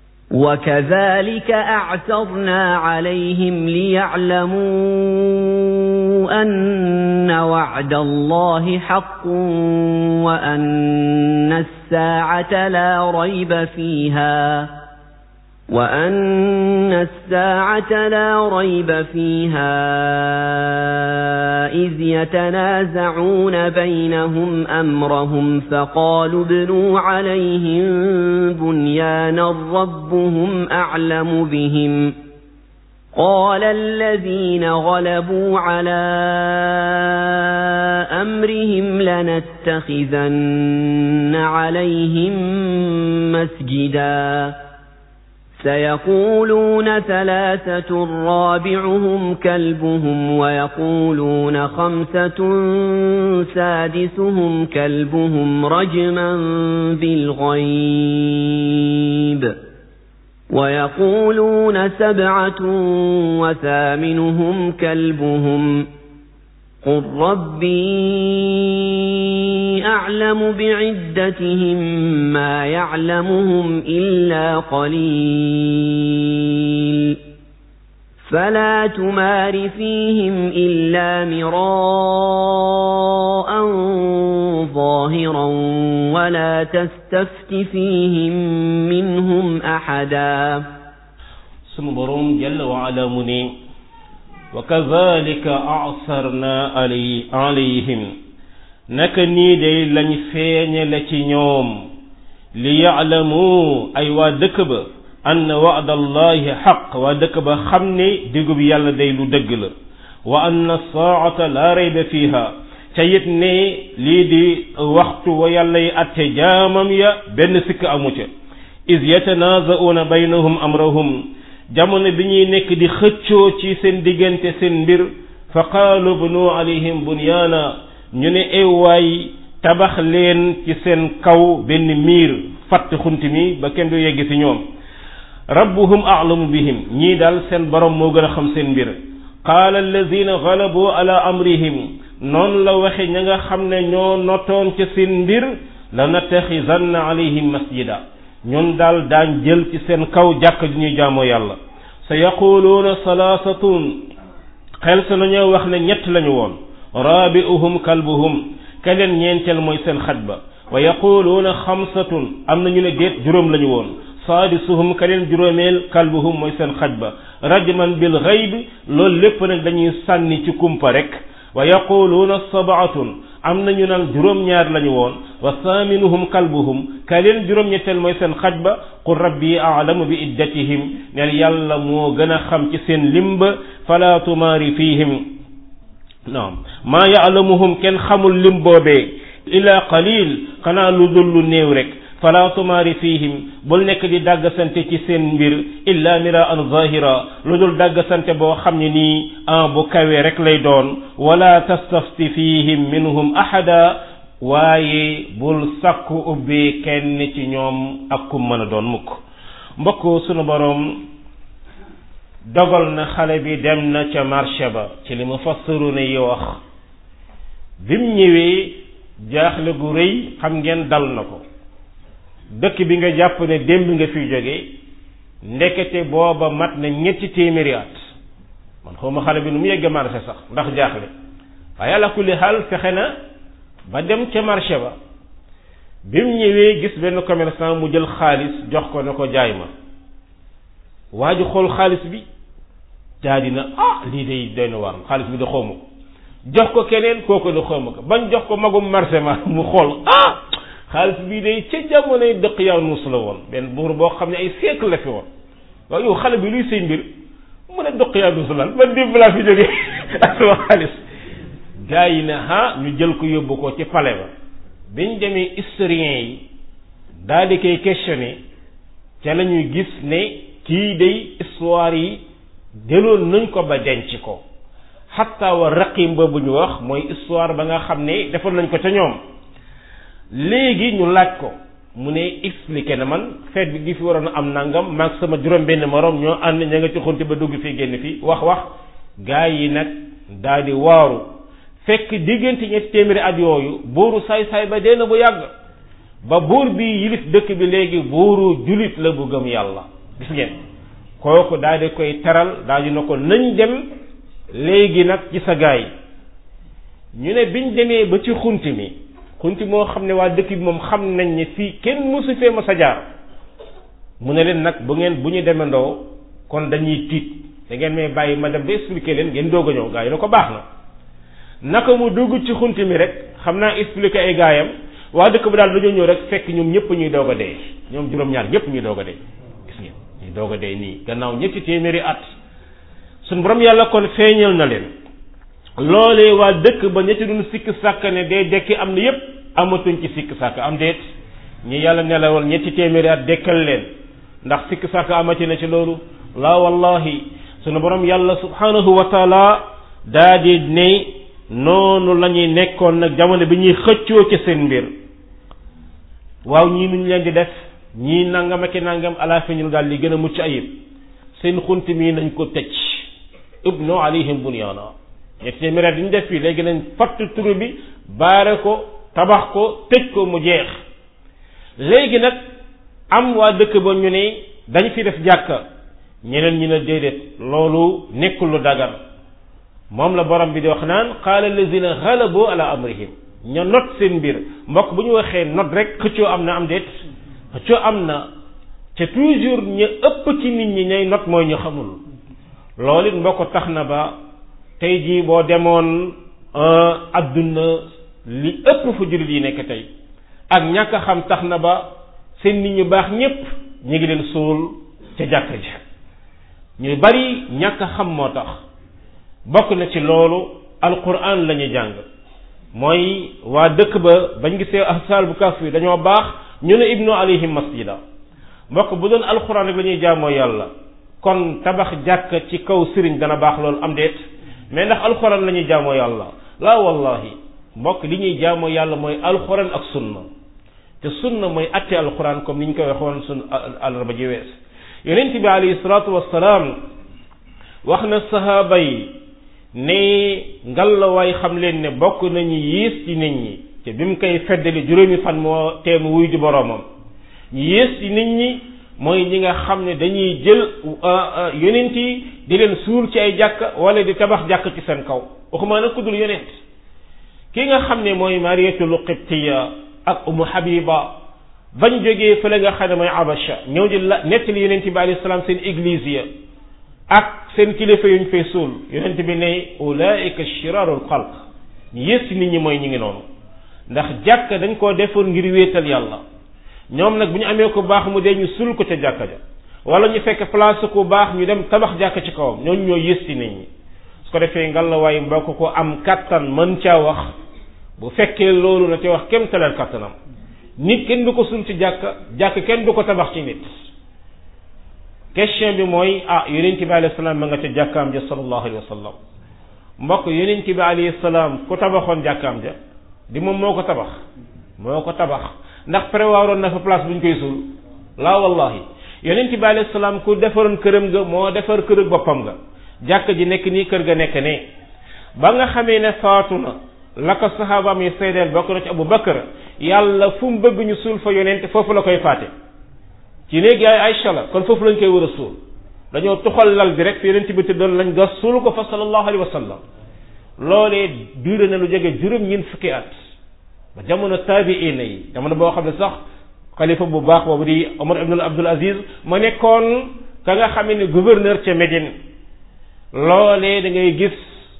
وكذلك أعثرنا عليهم ليعلموا أن وعد الله حق وأن الساعة لا ريب فيها وأن الساعة لا ريب فيها إذ يتنازعون بينهم أمرهم فقالوا ابنوا عليهم بنيانا ربهم أعلم بهم قال الذين غلبوا على أمرهم لنتخذن عليهم مسجدا سيقولون ثلاثة رابعهم كلبهم ويقولون خمسة سادسهم كلبهم رجما بالغيب ويقولون سبعة وثامنهم كلبهم قل ربي أعلم بعدتهم ما يعلمهم إلا قليل فلا تمار فيهم إلا مراء ظاهرا ولا تستفت فيهم منهم أحدا سنبرون جل وعلا مني وكذلك أعثرنا علي عليهم نكني دي لن فين لتي نيوم ليعلموا أي وادكب أن وعد الله حق وادكب خمني دقب يالا دي لدقل وأن الساعة لا ريب فيها تيتني لدي وقت ويالا أتجامم يا بن سك أموت إذ يتنازعون بينهم أمرهم jamono bi ñuy nekk di xëccoo ci seen diggante seen mbir fa qaalu bnu alayhim bunyaana ñu ne ay waay tabax leen ci seen kaw benn miir fatt xunt mi ba kenn du yegg ci ñoom rabbuhum a'lamu bihim ñii daal seen borom moo gën a xam seen mbir qaala allazina galabu ala amrihim noonu la waxe ña nga xam ne ñoo notoon ca seen mbir la nattaxizanna alayhim masjida ñun daal daañ jël ci seen kaw jàkk ju ñuy jaamoo yàlla sa yaquluuna salaasatun xel sa nañoo wax ne ñett lañu woon rabi'uhum kalbuhum ka leen ñeenteel mooy seen xaj ba wa yaquluuna xamsatun am na ñu ne déet juróom lañu woon saadisuhum ka leen juróomeel kalbuhum mooy seen xaj ba rajman bil ghayb loolu lépp nag dañuy sànni ci kumpa rek wa yaquluuna sabaatun am na ñu naan juróom-ñaar lañu woon wa saaminuhum kalbuhum ka leen juróom-ñetteel mooy seen xaj ba qul rabbi a'lamu bi iddatihim neel yàlla moo gën a xam ci seen limba fala tumaari fihim naam maa ya'lamuhum kenn xamul lim boobee illa qalil xanaa lu dul lu néew rek fala tumaari fihim bul nekk di dàggasante ci seen mbir illa miraan zahira lu dul dàggasante boo xam ne nii en bu kawe rek lay doon wala tastafti fihim minhum ahada waaye bul sàkku ubbi kenn ci ñoom ak ku mën a doon mukk mbokk sunu boroom dogal na xale bi dem na ca marché ba ci li mufassiruna yi wax bim ñëwee jaaxle gu rëy xam ngeen dal na ko dëkk bi nga jàpp ne démb nga fiy jóge ndekete booba mat na ñetti téeméeri at man xawma xale bi nu mu yegg marché sax ndax jaaxle waaye ala kulli xaal fexe na ba dem ca marché ba bi mu ñëwee gis benn commerçant mu jël xaalis jox ko ne ko jaay ma waa ji xool xaalis bi daa dina ah lii day doy na waar xaalis bi da xawma ko jox ko keneen kooku da xawma ko bañ jox ko magum marché ma mu xool ah xaalis bii day ca jamonoy dëkk yaa nuus la woon benn buur boo xam ne ay siècle la fi woon waaw yow xale bi luy say mbir mu ne dëkk yaa nuus la man démb laa fi jógee ak sama xaalis gaa yi ne ah ñu jël ko yóbbu ko ci palais ba biñ demee historien yi daal di koy questionné ca la ñuy gis ne kii day histoire yi jëloon nañ ko ba denc ko xatta wa raqim ba bu ñu wax mooy histoire ba nga xam ne defoon nañ ko ca ñoom léegi ñu laaj ko mu ne expliqué na man feet bi gi fi waroon a am nangam maag sama juróom benn morom ñoo ànd ña nga ci xunti ba dugg fii génn fii wax wax gaa yi nag daal di waaru fekk diggante ñetti téeméeri at yooyu buuru saay-saay ba dee na bu yàgg ba buur bi yilif dëkk bi léegi buuru julit la bu gëm yàlla gis ngeen kooku daal di koy teral daal di na ko nañ dem léegi nag ci sa gaa yi ñu ne biñ demee ba ci xunti mi xunti moo xam ne waa dëkk bi moom xam nañ ne fii kenn mësu fee ma sa jaar mu ne leen nag bu ngeen bu ñu demandoo kon dañuy tiit da ngeen may bàyyi ma dem ba expliquer leen ngeen doog a ñëw gaa yi na ko baax na naka mu dugg ci xunti mi rek xam naa expliquer ay gaayam waa dëkk bi daal dañoo ñëw rek fekk ñoom ñëpp ñuy doog a dee ñoom juróom-ñaar ñëpp ñuy doog a dee gis ngeen ñuy doog a dee nii gannaaw ñetti téeméeri at suñ borom yàlla kon feeñal na leen loolee waa dëkk ba ñetti duñ sikk sàkk ne day dekki am na yépp amatuñ ci sikk sàkk am déet ñi yàlla nelawal ñetti téeméeri at dekkal leen ndax sikk sàkk amati na ci loolu laa wallahi sunu borom yàlla subhanahu wa taala daa di ne noonu la ñuy nekkoon nag jamono bi ñuy xëccoo ci seen mbir waaw ñii nuñ leen di def ñii nangam ak nangam ala fi ñu daal li gën a mucc ayib seen xunt mii nañ ko tëj ibnu alayhim bunyaana ñetti téeméer at yi ñu def fii léegi nañ fatt turu bi baare ko tabax ko tëj ko mu jeex léegi nag am waa dëkk ba ñu ne dañ fi def jàkka ñeneen ñi ne déedéet loolu nekkul lu dagan moom la borom bi di wax naan qaala allazina xalabu ala amrihim ña not seen mbir mbokk bu ñu waxee not rek xëccoo am na am déet xëccoo am na te toujours ñu ëpp ci nit ñi ñay not mooy ñu xamul loolu it mbokk tax na ba tey jii boo demoon adduna li ëpp fu jullit yi nekk tey ak ñàkk a xam tax na ba seen nit ñu baax ñépp ñu ngi leen suul ca jàkka ja ñu bari ñàkk a xam moo tax bokk na ci loolu alquran la ñuy jàng mooy waa dëkk ba bañ gisee ahsaal bu kaf yi dañoo baax ñu ne ibnu alayhim masjida mbokk bu doon alquran rek la ñuy jaamoo yàlla kon tabax jàkk ci kaw sëriñ dana baax loolu am déet mais ndax alquran la ñuy jaamoo yàlla laa wallahi mbokk li ñuy jaamoo yàlla mooy alquran ak sunna te sunna mooy atte alquran comme ni ñu koy waxoon sun àllarba ji wees yonent bi alayhi salaatu wassalaam wax na sahaaba yi ne ngalawaay xam leen ne bokk nañu yées ci nit ñi te bi mu koy feddali juróomi fan moo teemu wuy di boroomam ñu yées ci nit ñi mooy ñi nga xam ne dañuy jël yonent yi di leen suul ci ay jàkk wala di tabax jàkk ci seen kaw waxuma nag ku dul yonent ki nga xam ne mooy Mariyatul Qibtiya ak Umu Habiba bañ jógee fële nga xam ne mooy Abasha ñëw di la nettali yonent bi alayhi salaam seen église ya ak seen kilifa yuñ fay suul yonent bi ne ulaika shirarul xalq ñu yées nit ñi mooy ñi ngi noonu ndax jàkk dañ koo defoon ngir wéetal yàlla ñoom nag bu ñu amee ku baax mu dee ñu suul ko ca jàkka ja wala ñu fekk place ku baax ñu dem tabax jàkk ci kawam ñooñu ñoo yées nit ñi su ko defee ngallaawaay mbokk ko am kattan mën caa wax bu fekkee loolu na ci wax kem talal kattanam nit kenn du ko suul ci jàkk jàkk kenn du ko tabax ci nit question bi mooy ah yonent bi alayhi salaam ma nga ca jàkkaam ja sallallahu alayhi wa sallam mbokk yonent bi alayhi salaam ku tabaxoon jàkkaam ja di moom moo ko tabax moo ko tabax ndax prévoiroon na fa place bu ñu koy suul laa wallahi yonent bi alayhi salaam ku defaroon këram ga moo defar kër boppam nga jàkk ji nekk nii kër ga nekk ne ba nga xamee ne faatu na la ko saxaabaam yi seedeel bokk na ci Abu Bakar yàlla fu mu bëgg ñu suul fa yonent foofu la koy faate ci néegi ay Aïcha la kon foofu lañ koy war a suul dañoo tuxal lal bi rek fi yonent bi tëddoon lañ gas suul ko fa sallallahu alayhi wa sallam loolee duré na lu jege juróom ñeent fukki at ba jamono taabiina yi jamono boo xam ne sax xalifa bu baax boobu di Omar ibn Abdul Aziz ma nekkoon ka nga xam ne gouverneur ca Médine loolee da ngay gis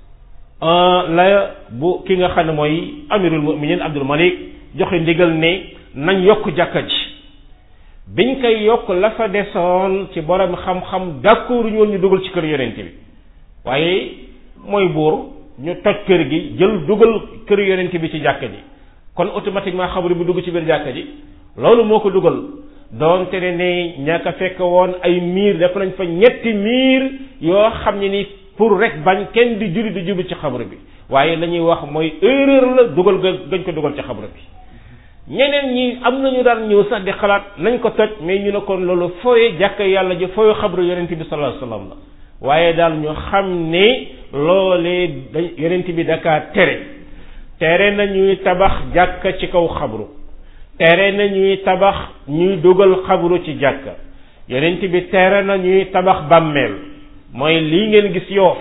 la bu ki nga xam ne mooy amirul muminin Abdul Malik joxe ndigal ne nañ yokk jàkka ji biñ koy yokk la fa desoon ci borom xam-xam d'accord ñu woon ñu dugal ci kër yonent bi waaye mooy buur ñu toj kër gi jël dugal kër yonent bi ci jàkka ji kon automatiquement xabru bi dugg ci biir jàkka ji loolu moo ko dugal doonte ne ne ñaaka fekk woon ay miir def nañ fa ñetti miir yoo xam ne ni pour rek bañ kenn di julli di jublu ci xabru bi waaye la ñuy wax mooy erreur la dugal ga gañ ko dugal ci xabru bi ñeneen ñi am nañu daan ñëw sax di xalaat nañ ko toj mais ñu ne kon loolu fooye jàkka yàlla ji fooye xabru yonent bi sallallahu alayhi wasallam la waaye daal ñu xam ne loolee da yonent bi dakaa tere tere na ñuy tabax jàkka ci kaw xabru tere na ñuy tabax ñuy dugal xabru ci jàkka yonent bi tere na ñuy tabax bàmmeel mooy lii ngeen gis Yoof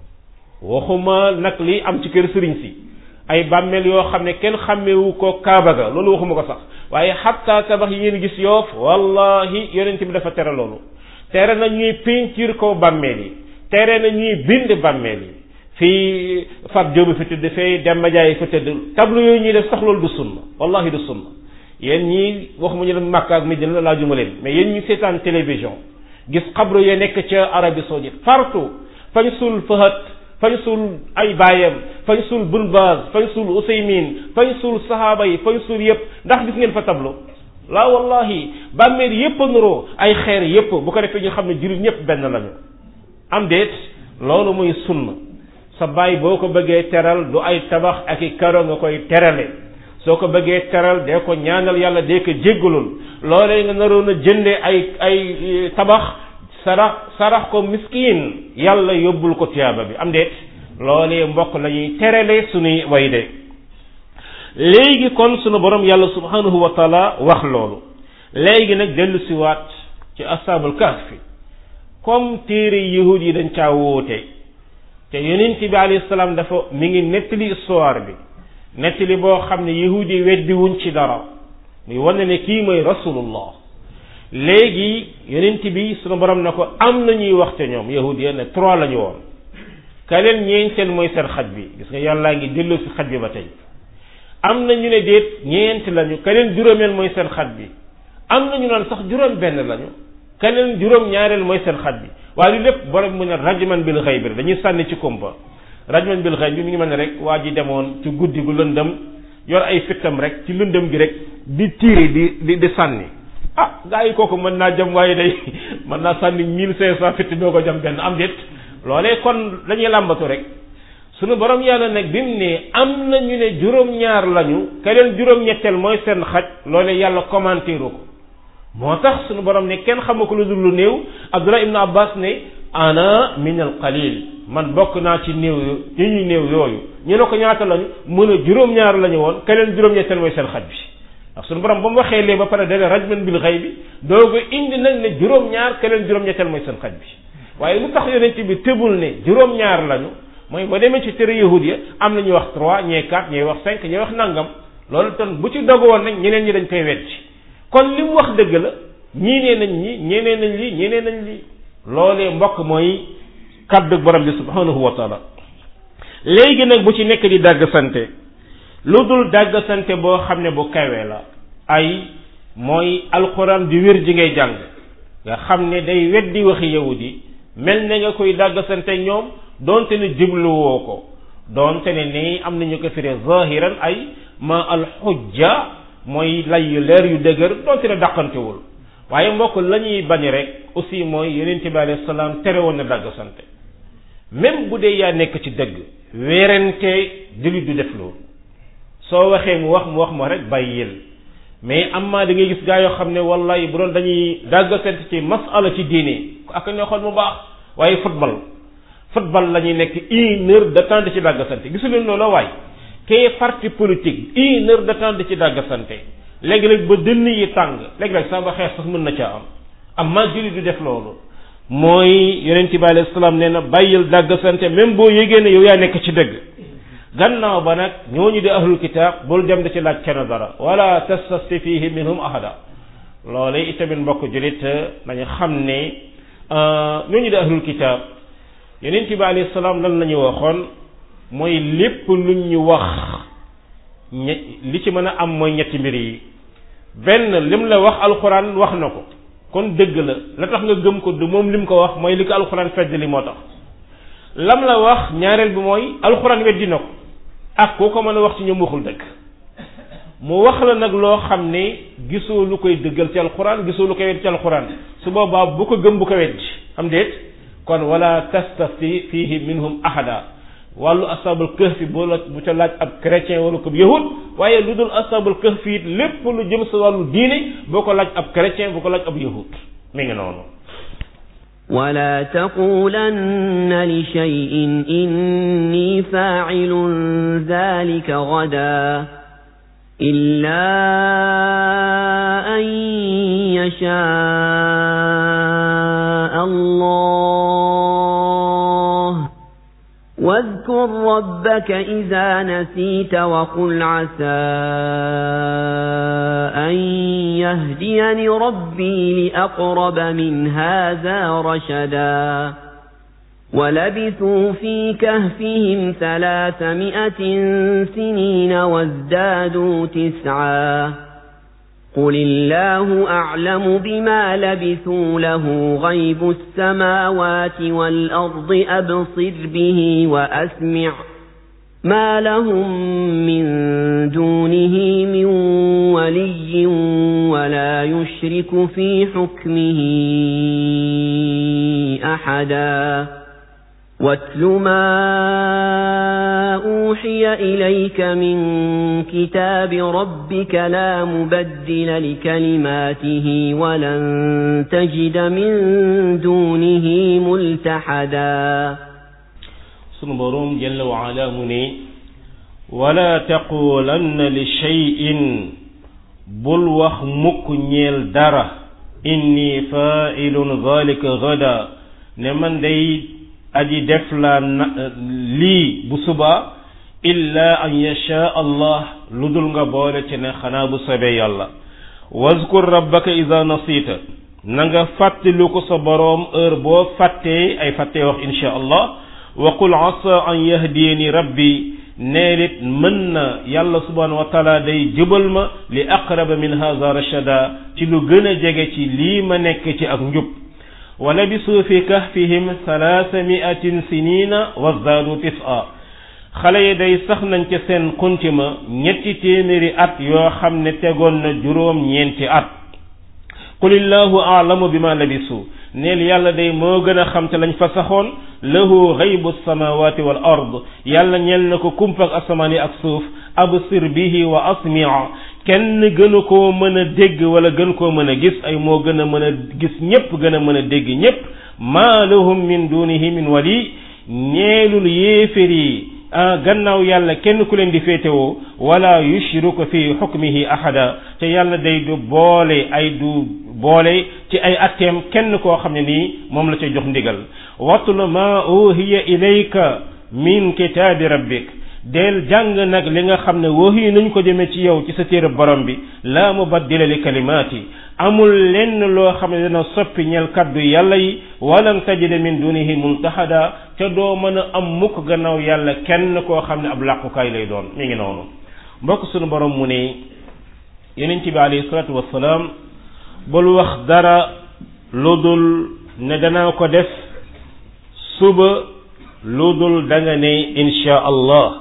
waxuma nag lii am ci kër sëriñ si ay bàmmeel yoo xam ne kenn xàmmewu ko kaaba ga loolu waxuma ko sax waaye xatta tabax yi ngeen gis Yoof wallahi yonent bi dafa tere loolu tere na ñuy peinture ko bàmmeel yi tere na ñuy bind bàmmeel yi fii Fat Jóob fi tëdd fay Demba Jaay fi tëdd tableau yooyu ñuy def sax loolu du sunna wallahi du sunna yéen ñii waxuma ñu leen Makka ak Medina laa juma leen mais yéen ñi seetaan télévision gis xabru ya nekk ca Arabie Saoudite partout fañ suul Fahad fañ suul ay baayam fañ suul Bun Baaz fañ suul Usaymin fañ suul sahaaba yi fañ suul yëpp ndax gis ngeen fa tableau laa wallahi bàmmeel yëpp a nuroo ay xeer yëpp bu ko defee ñu xam ne jullit ñëpp benn lañu am déet loolu muy sunna sa baay boo ko bëggee teral du ay tabax ak i karo nga koy terale soo ko bëggee teral dee ko ñaanal yàlla dee ko jéggalul loolee nga naroon a jënde ay ay tabax sarax sarax ko miskin yàlla yóbbul ko tiyaaba bi am déet loolee mbokk la ñuy terale suñuy way de léegi kon sunu borom yàlla subhanahu wa taala wax loolu léegi nag dellu siwaat ci ashaabul kahfi comme téere yahud yi dañ caa wóote te yonent bi alayhi salaam dafa mi ngi nettali histoire bi nettali boo xam ne yahud yi weddi wuñ ci dara muy wane ne kii mooy rasulullah léegi yonent bi sunu borom na ko am na ñuy wax te ñoom yahud yi ne trois la ñu woon ka leen ñeenteel mooy seen xaj bi gis nga yàllaa ngi delloo si xaj bi ba tey am na ñu ne déet ñeent lañu keneen juróomeel mooy seen xaj bi am na ñu naan sax juróom benn lañu keneen juróom ñaareel mooy seen xaj bi waaye lu lépp borom mu ne rajman bil xayb bi dañuy sànni ci kumpa rajman bil xayb bi mi ngi mel ne rek waa ji demoon ci guddi gu lëndëm yor ay fittam rek ci lëndëm gi rek di tiire di di di sànni ah gaa yi kooku mën naa jam waaye day mën naa sànni mille cinq cent fitt doo ko jam benn am déet loolee kon dañuy làmbatu rek sunu borom yàlla nag bi mu ne am na ñu ne juróom-ñaar lañu keneen juróom-ñetteel mooy seen xaj loolee yàlla commenté ko moo tax sunu borom ne kenn xamu ko lu dul lu néew Abdullah ibn Abbas ne ana min al qalil man bokk naa ci néew ci ñu néew yooyu ñu ne ko ñaata lañu mën a juróom-ñaar lañu woon keneen juróom-ñetteel mooy seen xaj bi ndax suñu borom ba mu waxee lee ba pare dana rajman bil ghaybi dooga indi nag ne juróom-ñaar ke leen juróom-ñetteel mooy seen xaj bi waaye lu tax yonent bi tëbul ne juróom-ñaar lañu mooy boo demee ci tere yahud ya am na ñuy wax trois ñee quatre ñee wax cinq ñee wax nangam loolu ton bu ci dogu woon nag ñeneen ñi dañ koy weddi kon li mu wax dëgg la ñii nee nañ ñi ñeneen nañ lii ñeneen nañ lii loolee mbokk mooy kaddu borom bi subhanahu wa taala léegi nag bu ci nekk di dàgg sante lu dul dàgg sante boo xam ne bu kawee la ay mooy alquran di wér ji ngay jàng nga xam ne day weddi waxi yahudi mel ne nga koy dàgg sante ñoom doonte ne jubluwoo ko doonte ne nii am nañu ko firee zahiran ay ma al xujja mooy lay yu leer yu dëgër doonte ne dàqantewul waaye mbokk la ñuy bañ rek aussi mooy yonent bi alayhi salaam tere woon na dàgg sante même bu dee yaa nekk ci dëgg wérante jullit du def loolu soo waxee mu wax mu wax ma rek bàyyil mais amma da ngay gis gaa yoo xam ne wallahi bu doon dañuy dàgg sante ci masala ci diine ak ñoo xool mu baax waaye football football la ñuy nekk une heure de temps de ci dàgg sante gisu leen loolu waay kee parti politique une heure de temps de ci dàgg sante léegi-léeg ba dënn yi tàng léegi-léeg sax ba xeex sax mën na caa am amma jullit du def loolu mooy yonent bi alayhi salaam nee na bàyyil dàgg sante même boo yégée ne yow yaa nekk ci dëgg gannaaw ba nag ñooñu di ahlul kitaab bul dem da ci laaj kenn dara wala tastafti fihi minhum ahada loolu itamit mbokk jullit nañu xam ne ñooñu di ahlul kitaab yonent bi alayhi salaam lan la ñu waxoon mooy lépp luñ ñu wax li ci mën a am mooy ñetti mbir yi benn lim la wax alxuraan wax na ko kon dëgg la la tax nga gëm ko du moom lim ko wax mooy li ko alxuraan fedd li moo tax lam la wax ñaareel bi mooy alxuraan weddi na ko ak koo ko mën a wax ci ñoom waxul dëgg mu wax la nag loo xam ne gisoo lu koy dëggal ci alxuraan gisoo lu koy weddi ci alxuraan su boobaa bu ko gëm bu ko weddi am déet kon wala tastafti fihi minhum ahada wàllu ashabul kahfi boo la bu ca laaj ab chrétien wala ko yahud waaye lu dul ashabul kahfi it lépp lu jëm sa wàllu diine boo ko laaj ab chrétien boo ko laaj ab yahud mi ngi noonu ولا تقولن لشيء إني فاعل ذلك غدا إلا أن يشاء الله واذكر ربك إذا نسيت وقل عسى أن يهديني ربي لأقرب من هذا رشدا ولبثوا في كهفهم ثلاثمائة سنين وازدادوا تسعا قل الله أعلم بما لبثوا له غيب السماوات والأرض أبصر به وأسمع ما لهم من دونه من ولي ولا يشرك في حكمه أحدا واتل ما أوحي إليك من كتاب ربك لا مبدل لكلماته ولن تجد من دونه ملتحدا sunu boroom jalla wa ala mu ne wala taqulanna li shay'in bul wax mukk ñeel dara inni fa'ilun zalika gada ne man day aji def la lii bu suba illa an yasha allah lu dul nga boole ci ne xanaa bu sobee yàlla wazkur rabbaka idha nasita na nga fàttaliku ko sa boroom heure boo fàttee ay fàttee wax insha allah wa qul asa an yahdiyani rabbi neelit mën na yàlla subhanahu wa taala day jëbal ma li aqraba min hadha rashada ci lu gën a jege ci lii ma nekk ci ak njub wa labisu fi kahfihim thalathamiatin sinina wazdaadu tis'a xale yi day sax nañ ca seen kuntima ñetti téeméeri at yoo xam ne tegoon na juróom ñeenti at qulillahu a'lamu bima labisu neel yàlla day moo gën a xam te lañ fa saxoon lahu ghaybu samawati wal ard yàlla ñeel na ko kumpak asamaan yi ak suuf absir bihi wa asmi'a kenn gënu koo mën a dégg wala gën koo mën a gis ay moo gën a mën a gis ñépp gën a mën a dégg ñépp ma lahum min dunihi min wali ñeelul yéefér yi gannaaw yàlla kenn ku leen di féetewoo wala yushriku fi hukmihi ahada te yàlla day du boole ay du boole ci ay atteem kenn koo xam ne nii moom la ca jox ndigal watlu ma uhiya ilayka min kitaabi rabbik del jàng nag li nga xam ne waxi nañ ko jëmee ci yow ci sa téere borom bi laa mubaddila li kalimaati amul lenn loo xam ne dana soppi ñel kaddu yàlla yi walan tajida min dunihi multahada te doo mën a am mukk gannaaw yàlla kenn koo xam ne ab làqukaay lay doon mi ngi noonu mbokk sunu borom mu ne yonent bi alayhi salaatu wassalaam bul wax dara lu dul ne danaa ko def suba lu dul da nga ne insha allah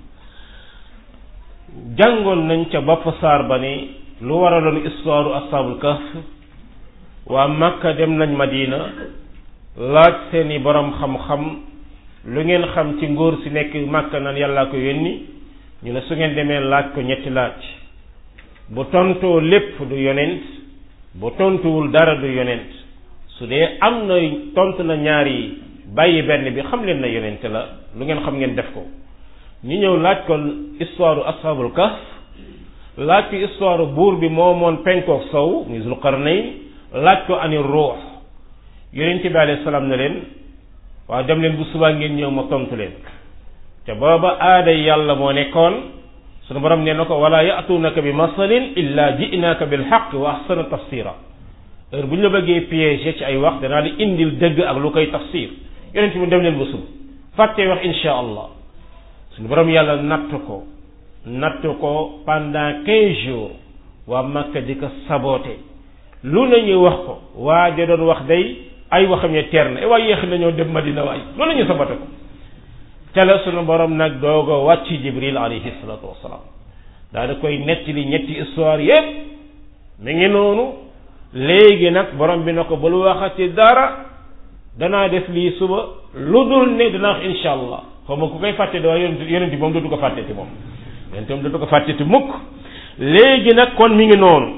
jàngoon nañ ca bopp saar ba ne lu waraloon histoire ashabul kahf waa Makka dem nañ Madina laaj seeni borom xam-xam lu ngeen xam ci ngóor si nekk Makka nan yàllaa ko yónni ñu ne su ngeen demee laaj ko ñetti laaj bu tontoo lépp du yonent bu tontuwul dara du yonent su dee am na tontu na ñaar yi bàyyi benn bi xam leen na yonent la lu ngeen xam ngeen def ko ñu ñëw laaj ko histoire ashabul kahf laaj ko histoire buur bi moomoon penkook sow muy Zulqarnayn laaj ko ani ruux yonent bi alayhi salaam ne leen waaw dem leen bu subaa ngeen ñëw ma tontu leen te booba aada yàlla moo nekkoon sunu borom nee na ko wala ya'tunaka bi masalin illa ji'naka bil haqq wa ahsana tafsira heure bu ñu la bëggee piéger ci ay wax danaa di indil dëgg ak lu koy tafsir yonent bi dem leen bu suba fàttee wax insha allah suñu borom yàlla natt ko natt ko pendant quinze jours waa Makka di ko saboté lu nañu wax ko waa ja doon wax day ay waxam ne teer na waaye yéex nañoo dem Madina waay loolu la ñu saboté ko te la suñu borom nag doogo wàcc Jibril alayhi salatu wasalaam daa da koy nettali ñetti histoire yépp mi ngi noonu léegi nag borom bi na ko bul waxati dara danaa def lii suba lu dul ne danaa wax insha allah xaw ma ku koy fàtte da waaye yonent yonent bi moom dootu ko fàtteti moom yonent moom dootu ko fàtteti mukk léegi nag kon mi ngi noonu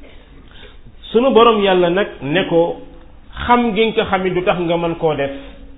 sunu borom yàlla nag ne ko xam gi nga ko xam du tax nga mën koo def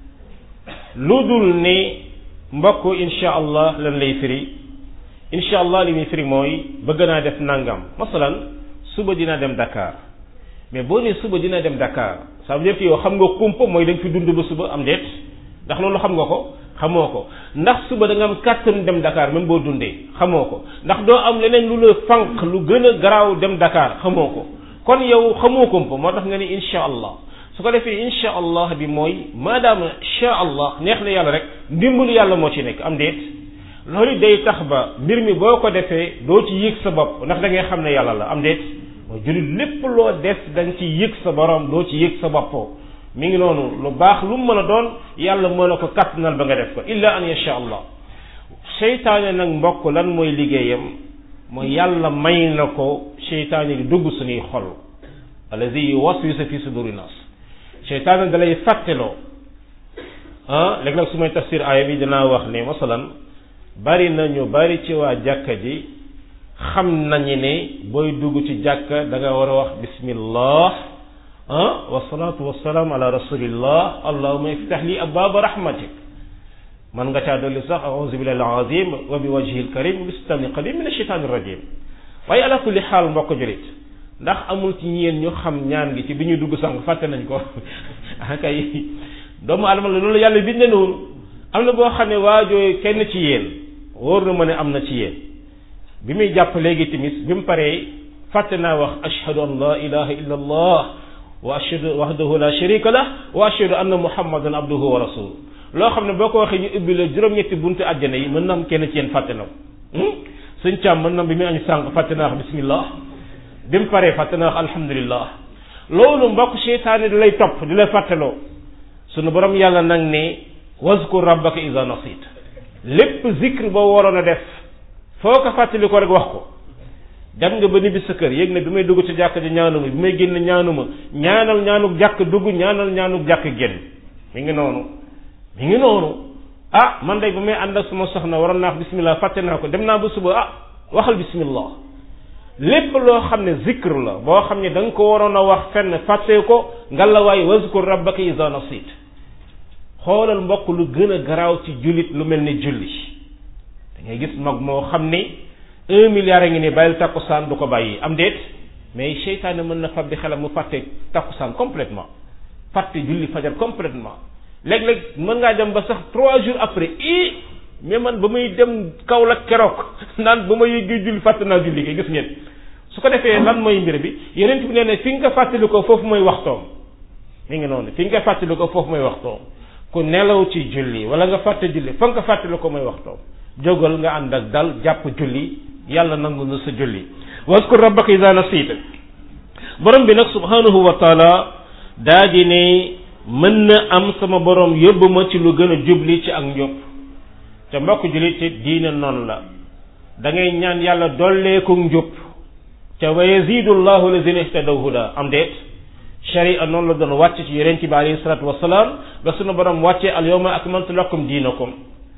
lu dul ne mbokk insha allah lan lay firi insha allah li muy firi mooy bëgg naa def nangam masalan suba dinaa dem Dakar mais boo nee suba dina dem Dakar ça veut dire que yow xam nga kumpa mooy da nga fi dund ba suba am déet ndax loolu xam nga ko xamoo ko ndax suba da nga am kàttan dem Dakar même boo dundee xamoo ko ndax doo am leneen lu la fànq lu gën a garaaw dem Dakar xamoo ko kon yow xamoo kumpa moo tax nga ni insha allah su ko defee insha allah bi mooy maadaama insha allah neex na yàlla rek ndimbalu yàlla moo ci nekk am déet loolu day tax ba mbir mi boo ko defee doo ci yëg sa bopp ndax da ngay xam ne yàlla la am déet mooy jullit lépp loo def da nga ci yëg sa borom doo ci yëg sa boppoo mi ngi noonu lu baax lu mu mën a doon yàlla moo la ko kattanal ba nga def ko illa an yasha allah seytaane nag mbokk lan mooy liggéeyam mooy yàlla may na ko seytaane di dugg suñuy xol allazi yuwaswisu fi suduri nas seytaane da lay fàtteloo ah léegi nag su may tafsir aaya bi dinaa wax ne masalan bari na ñu bari ci waa jàkka ji xam nañu ne booy dugg ci jàkka da nga war a wax bismillah ah wasalaatu wasalaam ala rasulillah allahumma iftah li abwaaba rahmatik man nga caa dolli sax a'uuzu billahi al-azim wa bi wajhi al-karim bismillahil qadim min ash-shaytanir rajim waaye ala kulli xaal mbokk julit ndax amul ci ñeen ñu xam ñaan gi ci bi ñuy dugg sànq fàtte nañ ko ah kay doomu adama la loolu yàlla bind na noonu am na boo xam ne waajooy kenn ci yéen wóor na ma ne am na ci yéen bi muy jàpp léegi timis bi mu paree fàtte naa wax ashhadu an la ilaha illa allah wa ashhadu wahdahu la sharika lah wa ashhadu anna muhammadan abduhu wa rasuluhu loo xam ne boo ko waxee ñu ubbi la juróom-ñetti buntu àjjana yi mën na am kenn ci yéen fàtte na ko suñ càmm mën na bi muy añ sànq fàtte naa wax bismillah bi mu paree fàtte naa wax alhamdulillah loolu mbokk seytaane di lay topp di lay fàttaloo sunu borom yàlla nag ne wazkur rabbaka iza nasit lépp zikr boo waroon a def foo ko fàttali ko rek wax ko dem nga ba ñibbi sa kër yéeg ne bi may dugg ci jàkk ji ñaanuma bi may génn ñaanuma ñaanal ñaanuk jàkk dugg ñaanal ñaanuk jàkk génn mi ngi noonu mi ngi noonu ah man day ba may ànd ak suma soxna waroon naa wax bismillah fàtte naa ko dem naa ba suba ah waxal bismillah lépp loo xam ne zikr la boo xam ne da nga ko waroon a wax fenn fàttee ko ngalawaay wazkur rabbaka iza nasit xoolal mbokk lu gën a garaaw ci jullit lu mel ni julli ngay gis mag moo xam ne un milliard a ngi ne bàyyil takkusaan du ko bàyyi am déet mais seytaane mën na fab di xelam mu fàtte takkusaan complètement fàtte julli fajar complètement léeg-léeg mën ngaa dem ba sax trois jours après i mais man ba muy dem Kaolack keroog naan ba ma yëggee julli fàtte naa julli kay gis ngeen su ko defee lan mooy mbir bi yeneen bi nee ne fi nga ko fàttali ko foofu mooy waxtoom mi ngi noonu fi nga ko fàttali ko foofu mooy waxtoom ku nelaw ci julli wala nga fàtte julli fa nga ko fàttali ko mooy waxtoom jógal nga ànd ak dal jàpp julli yàlla nangu na sa julli waskur rabbaka idha nasita borom bi nag subhanahu wa taala daa di ne mën na am sama borom yóbbu ma ci lu gën a jubli ci ak njub te mbokk julli ci diine noonu la da ngay ñaan yàlla dolleeku njub te wa yazidu llahu lazina ihtadaw huda am déet sharia noonu la doon wàcc ci yonent bi alayhi salatu wasalaam ba sunu borom wàccee al yawma akmaltu lakum diinakum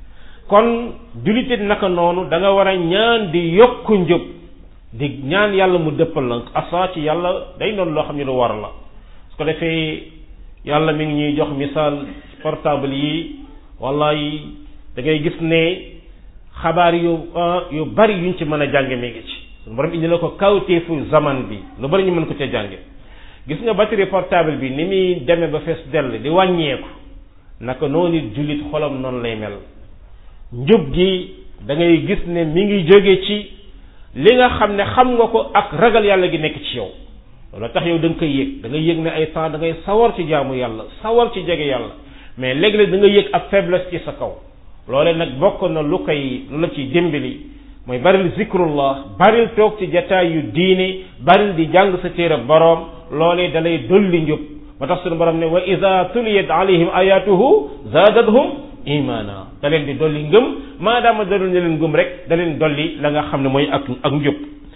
kon jullite naka noonu da nga war a ñaan di yokku njub di ñaan yàlla mu dëppal la asa ci yàlla day noonu loo xam ne lu war la su ko defee yàlla mi ngi ñuy jox misaal portable yi wallahi da ngay gis ne xabaar yu yu bari yuñ ci mën a jànge mi ngi ci suñu borom indi la ko kawteefu zaman bi lu bari ñu mën ko ca jànge gis nga batterie portable bi ni muy demee ba fees dell di wàññeeku naka noonu jullit xolam noonu lay mel njub gi da ngay gis ne mi ngi jóge ci li nga xam ne xam nga ko ak ragal yàlla gi nekk ci yow loolu tax yow da nga koy yëg da ngay yëg ne ay temps da ngay sawar ci jaamu yàlla sawar ci jege yàlla mais léeg-léeg da nga yëg ak faiblesse ci sa kaw loole nag bokk na lu koy lu la ciy dimbali mooy baril zikrullah baril toog ci jataay yu diine baril di jàng sa téere boroom loolee da lay dolli njub ma tax suñu borom ne wa ida tuliyat alayhim ayatuhu zaadathum imana da leen di dolli ngëm maadaama dalul ne leen ngëm rek da leen dolli la nga xam ne mooy ak ak njub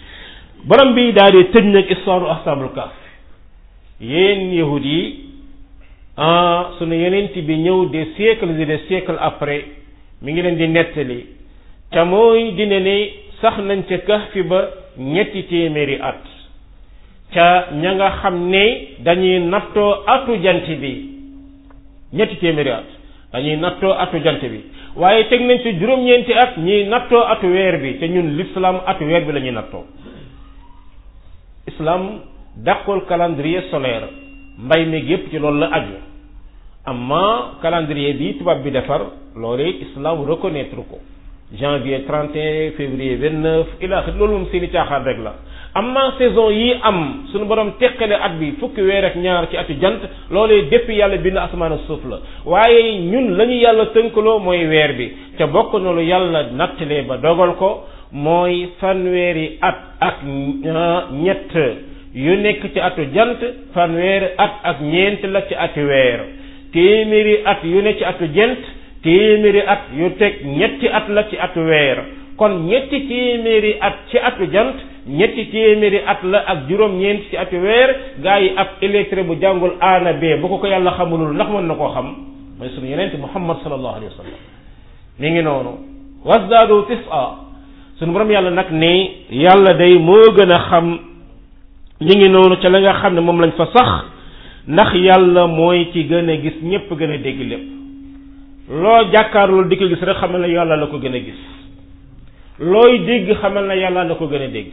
borom bi daal di tëj nag histoire ashabul kahf yéen yahud yi ah sunu yenent bi ñëw des siècles et des siècles après mi ngi leen di nettali te mooy dina ne sax nañ ca kahfi ba ñetti téeméeri at ca ña nga xam ne dañuy nattoo atu jant bi ñetti téeméeri at dañuy nattoo atu jant bi waaye teg nañ ci juróom-ñeenti at ñiy nattoo atu weer bi te ñun l'islam atu weer bi la ñuy nattoo islam dàqul calendrier solaire mbay mi yépp ci loolu la aju amma calendrier bi tubaab bi defar loolee islam reconnaître ko janvier trente et un février vingt-neuf ila loolu moom seeni caaxaan rek la amma saison yi am suñu borom teqale at bi fukki weer ak ñaar ci atu jant loolee depuis yàlla bind asamaan ak suuf la waaye ñun la ñu yàlla tënkaloo mooy weer bi te bokk na lu yàlla nattalee ba dogal ko mooy fanweeri at ak ñett yu nekk ci atu jant fanweeri at ak ñeent la ci atu weer téeméeri at yu ne ci atu jant téeméeri at yu teg ñetti at la ci atu weer kon ñetti téeméeri at ci atu jant ñetti téeméeri at la ak juróom-ñeent ci atu weer gaa yi ab électron bu jàngul aana bee bu ko ko yàlla xamulul ndax mën na koo xam mooy sunu yeneen Muhammad sallallahu alayhi wa sallam mi ngi noonu wasdaadu tis'a sunu borom yàlla nag ne yàlla day moo gën a xam ñi ngi noonu ca la nga xam ne moom lañ fa sax ndax yàlla mooy ci gën a gis ñépp gën a dégg lépp loo jàkkaarloo di ko gis rek xamal na yàlla la ko gën a gis looy dégg xamal na yàlla la ko gën a dégg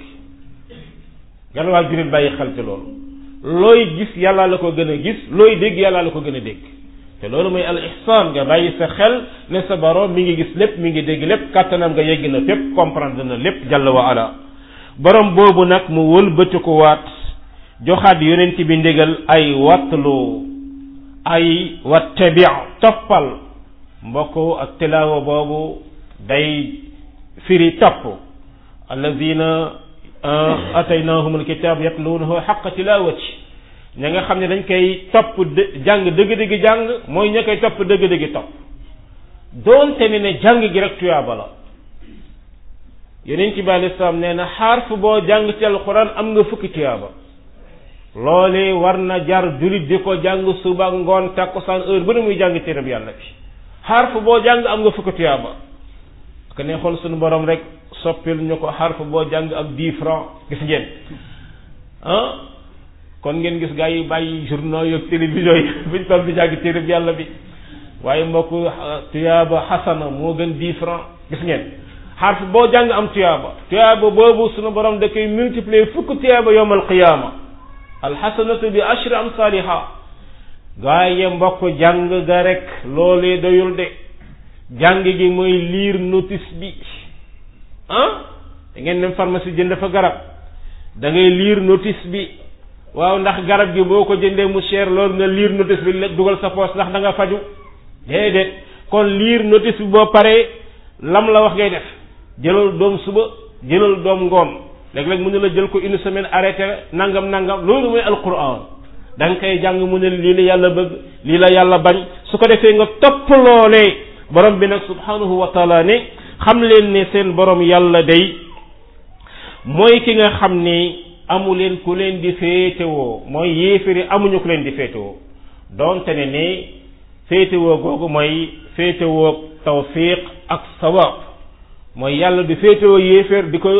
yàlla waa jurit bàyyi xel ci loolu looy gis yàlla la ko gën a gis looy dégg yàlla la ko gën a dégg te loolu mooy al ihsan nga bàyyi sa xel ne sa borom mi ngi gis lépp mi ngi dégg lépp kàttanam nga yegg na fépp comprendre na lépp jàll wa ala borom boobu nag mu wëlbati ko waat joxaat yonent bi ndigal ay watlu ay wattabi toppal mbokk ak tilaawa boobu day firi topp allazina ataynahum alkitab yatluunahu haqqa tilawati ña nga xam ne dañ koy topp jàng dëgg-dëgg jàng mooy ña koy topp dëgg-dëgg topp doonte ne ne jàng gi rek tuyaaba la yonent bi alayhi salaam nee na xarf boo jàng ci alquran am nga fukki tuyaaba loolee war na jar julit di ko jàng suba ngoon takkusaan heure bu ne muy jàng téereb yàlla bi xarf boo jàng am nga fukki tuyaaba que ne xool suñu borom rek soppil ñu ko xarf boo jàng ak dix francs gis ngeen ah kon ngeen gis gaa yi bàyyi journaux yi ak télévision yi buñ toll di jàng téereb yàlla bi waaye mbokk tuyaaba xasana moo gën dix francs gis ngeen xarf boo jàng am tuyaaba tuyaaba boobu sunu borom da koy multiplier fukk tuyaaba yawmal qiyaama alxasanatu bi ashri amsaaliha gaaye mbokk jàng ga rek loolee doyul de jàng gi mooy lire notice bi ah da ngeen dem pharmacie jënd fa garab da ngay lire notice bi waaw ndax garab gi boo ko jëndee mu cher loolu nga lire notice bi dugal sa poche ndax da nga faju déedéet kon lire notice bi boo paree lam la wax ngay def jëlal doom suba jëlal doom ngoon léeg-léeg mu ne la jël ko une semaine arrêté nangam nangam loolu mooy alquran da nga koy jàng mu ne lii la yàlla bëgg lii la yàlla bañ su ko defee nga topp loolee borom bi nag subhanahu wa taala ne xam leen ne seen borom yàlla day mooy ki nga xam ni amu leen ku leen di féetewoo mooy yéefari amuñu ku leen di féetewoo donte ne ne féetewoo googu mooy féetewoo tawfiq ak sawaab mooy yàlla di féetewoo yéefar di ko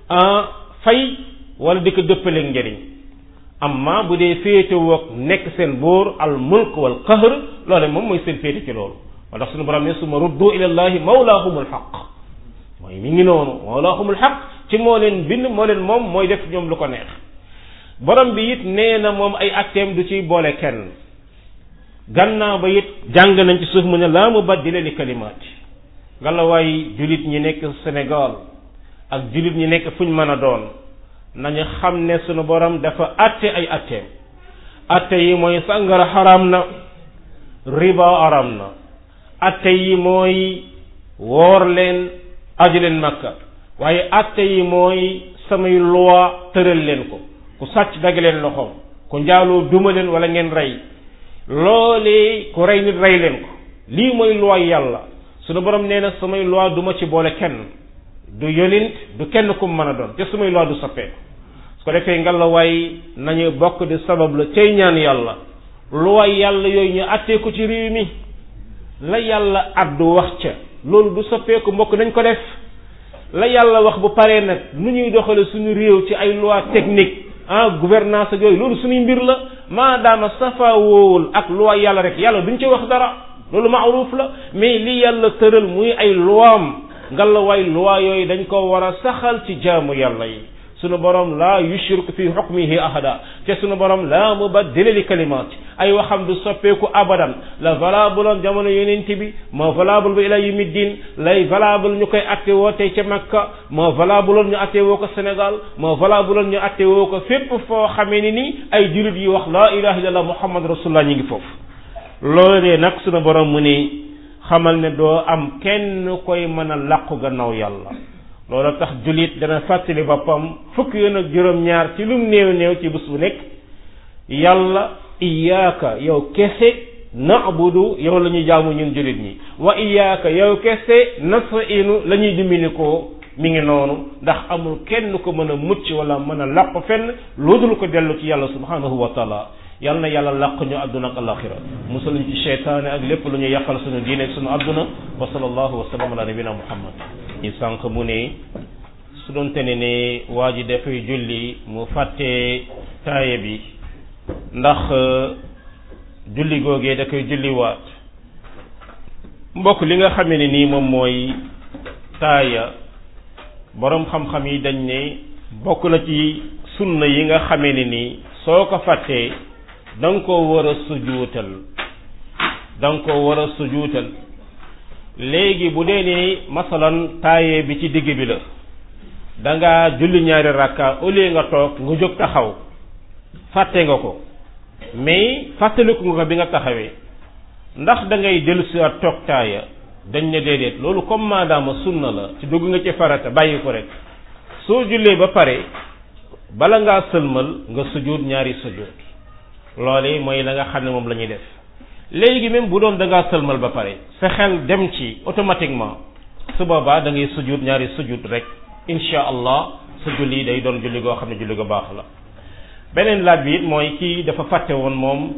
fay wala di ko dëppaleeg njëriñ amma bu dee féetewoo nekk seen buur al mulk wal qahr loole moom mooy seen féete ci loolu moo tax suñu borom ne suma ruddu ila llahi mawlaahumul haqq mooy mi ngi noonu mawlaahumul haqq ci moo leen bind moo leen moom mooy def ñoom lu ko neex borom bi it nee na moom ay atteem du ciy boole kenn gannaaw ba it jàng nañ ci suuf mu ne laa mubaddila li kalimaati ngalawaay julit ñi nekk Sénégal ak julit ñi nekk fuñ mën a doon nañu xam ne sunu borom dafa atte ay atteem atte yi mooy sàngara xaram na riba aram na atte yi mooy woor leen aju leen makka waaye atte yi mooy samay loi tëral leen ko ku sàcc dagg leen loxoom ku njaaloo duma leen wala ngeen rey loolee ku rey nit rey leen ko lii mooy loi yàlla sunu borom nee na samay loi du ma ci boole kenn du yonent du kenn ku mën a doon te samay loi du soppeeku su ko defee nga la waay nañu bokk di sabab la cay ñaan yàlla loi yàlla yooyu ñu attee ko ci réew mi la yàlla addu wax ca loolu du soppeeku mbokk nañ ko def la yàlla wax bu paree nag nu ñuy doxale suñu réew ci ay loi technique ah gouvernance ak yooyu loolu suñuy mbir la maadaama safa woowul ak loi yàlla rek yàlla duñ ci wax dara loolu maaruf la mais li yàlla tëral muy ay luwaam ngalla waay loi yooyu dañ ko war a saxal ci jaamu yàlla yi sunu borom la yushrik fi hukmihi ahada te sunu borom la mubaddila li kalimat ay waxam du soppeeku abadan la valable on jamono yonent bi moo valable ba ila yawmi din lay valable ñu koy atte woo tey ca Makka moo valable on ñu atte woo ko Sénégal moo valable on ñu atte woo ko fépp foo xamee ni ni ay julit yi wax la ilaha illallah muhammad rasulullah ñi ngi foofu loolee nag sunu borom mu ni xamal ne doo am kenn koy mën a làqu gannaaw yàlla loolu tax julit dana fàttali boppam fukk yoon ak juróom-ñaar ci lum néew néew ci bés bu nekk yàlla iyaaka yow kese na'budu yow la ñuy jaamu ñun julit ñi wa iyaaka yow kese nasta'inu la ñuy dimbali ko mi ngi noonu ndax amul kenn ko mën a mucc wala mën a làqu fenn loodul ko dellu ci yàlla subhanahu wa taala yal na yàlla làq ñu àdduna ak alaxira musal ñu ci cheytaane ak lépp lu ñu yàqal suñu diine ak suñu àdduna wa sallallahu wa sallam ala nabina muhammad ñi sànq mu ne su doon tene ne waa ji dafay julli mu fàtte taaye bi ndax julli googee da koy julli waat mbokk li nga xamee ne nii moom mooy taaya boroom xam-xam yi dañ ne bokk na ci sunna yi nga xamee ne nii soo ko fàttee da nga koo war a sujuutal da nga koo war a sujuutal léegi bu dee ni masalan taaye bi ci digg bi la da nga julli ñaari rakka au lieu nga toog nga jóg taxaw fàtte nga ko mais fàttaliku nga ko bi nga taxawee ndax da ngay dellu si waat toog taaya dañ ne déedéet loolu comme maadaama sunna la ci dugg nga ci farata bàyyi ko rek soo jullee ba pare bala ngaa sëlmal nga sujuut ñaari sujuut loolu mooy la nga xam ne moom la ñuy def léegi même bu doon da ngaa sëlmal ba pare sa xel dem ci automatiquement su boobaa da ngay sujuut ñaari sujuut rek insha allah sa julli day doon julli goo xam ne julli go baax la beneen laaj bi it mooy kii dafa fàtte woon moom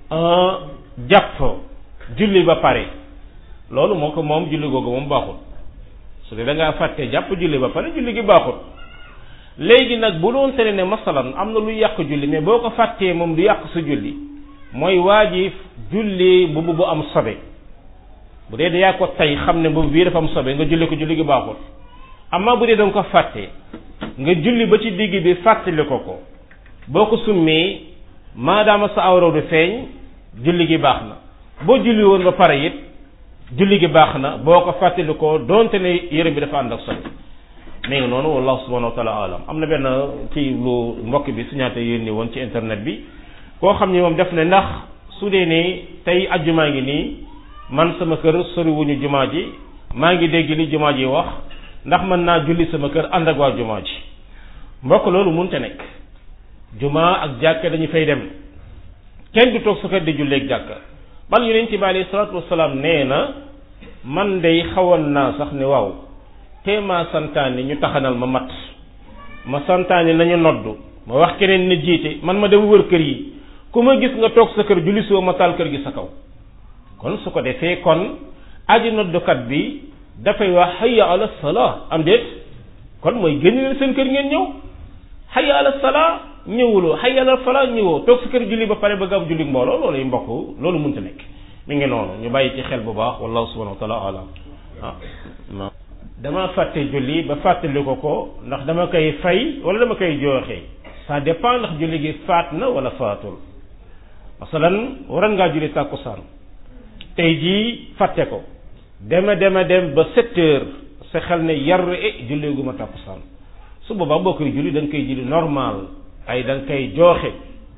jàpp julli ba pare loolu moo ko moom julli googu moom baaxul su dee da ngaa fàtte jàpp julli ba pare julli gi baaxul léegi nag bu doon tere ne masalan am na lu yàq julli mais boo ko fàttee moom du yàq sa julli mooy waa ji julli mbubu bu am sobe bu dee da yaa ko tey xam ne mbubu bii dafa am sobe nga julli ko julli gi baaxul amma bu dee danga ko fàtte nga julli ba ci digg bi fàttali ko ko boo ko summee maadaama sa awra du feeñ julli gi baax na boo julli woon ba pare it julli gi baax na boo ko fàttali ko donte ne yére bi dafa ànd ak sol mais ngi noonu wallahu subhanahu wa taala alam am na benn kii lu mbokk bi signaté yónni woon ci internet bi koo xam ne moom def ne ndax su dee ne tey ajjumaa ngi nii man sama kër soriwuñu jumaa ji maa ngi dégg li jumaa ji wax ndax mën naa julli sama kër ànd ak waa jumaa ji mbokk loolu mënta nekk jumaa ak jàkka dañu fay dem kenn du toog sa kër di julleeg jàkka bal yonent bi alayhi salaatu wasalaam nee na man day xawoon naa sax ne waaw te ma santaane ñu taxanal ma mat ma santaane nañu noddu ma wax keneen na jiite man ma dem wër kër yi ku ma gis nga toog sa kër julli soo ma taal kër gi sa kaw kon su ko defee kon aji noddukat bi dafay wax hayya ala salaa am déet kon mooy génn leen seen kër ngeen ñëw hayya ala salaa ñëwuloo hayya ala falaa ñëwoo toog sa kër julli ba pare bëgg am julli mbooloo loolu yi mbokk loolu mënta nekk mi ngi noonu ñu bàyyi ci xel bu baax wallahu subhanahu wa taala alam ah dama fàtte julli ba fàttali ko ko ndax dama koy fay wala dama koy jooxe ça dépend ndax julli gi faat na wala faatul masalan waroon ngaa julli tàkkusaan tey jii fàtte ko dema dema dem ba sept heures sa xel ne yar e julli gu ma tàkkusaan su boobaa boo koy julli da nga koy julli normal ay da nga koy jooxe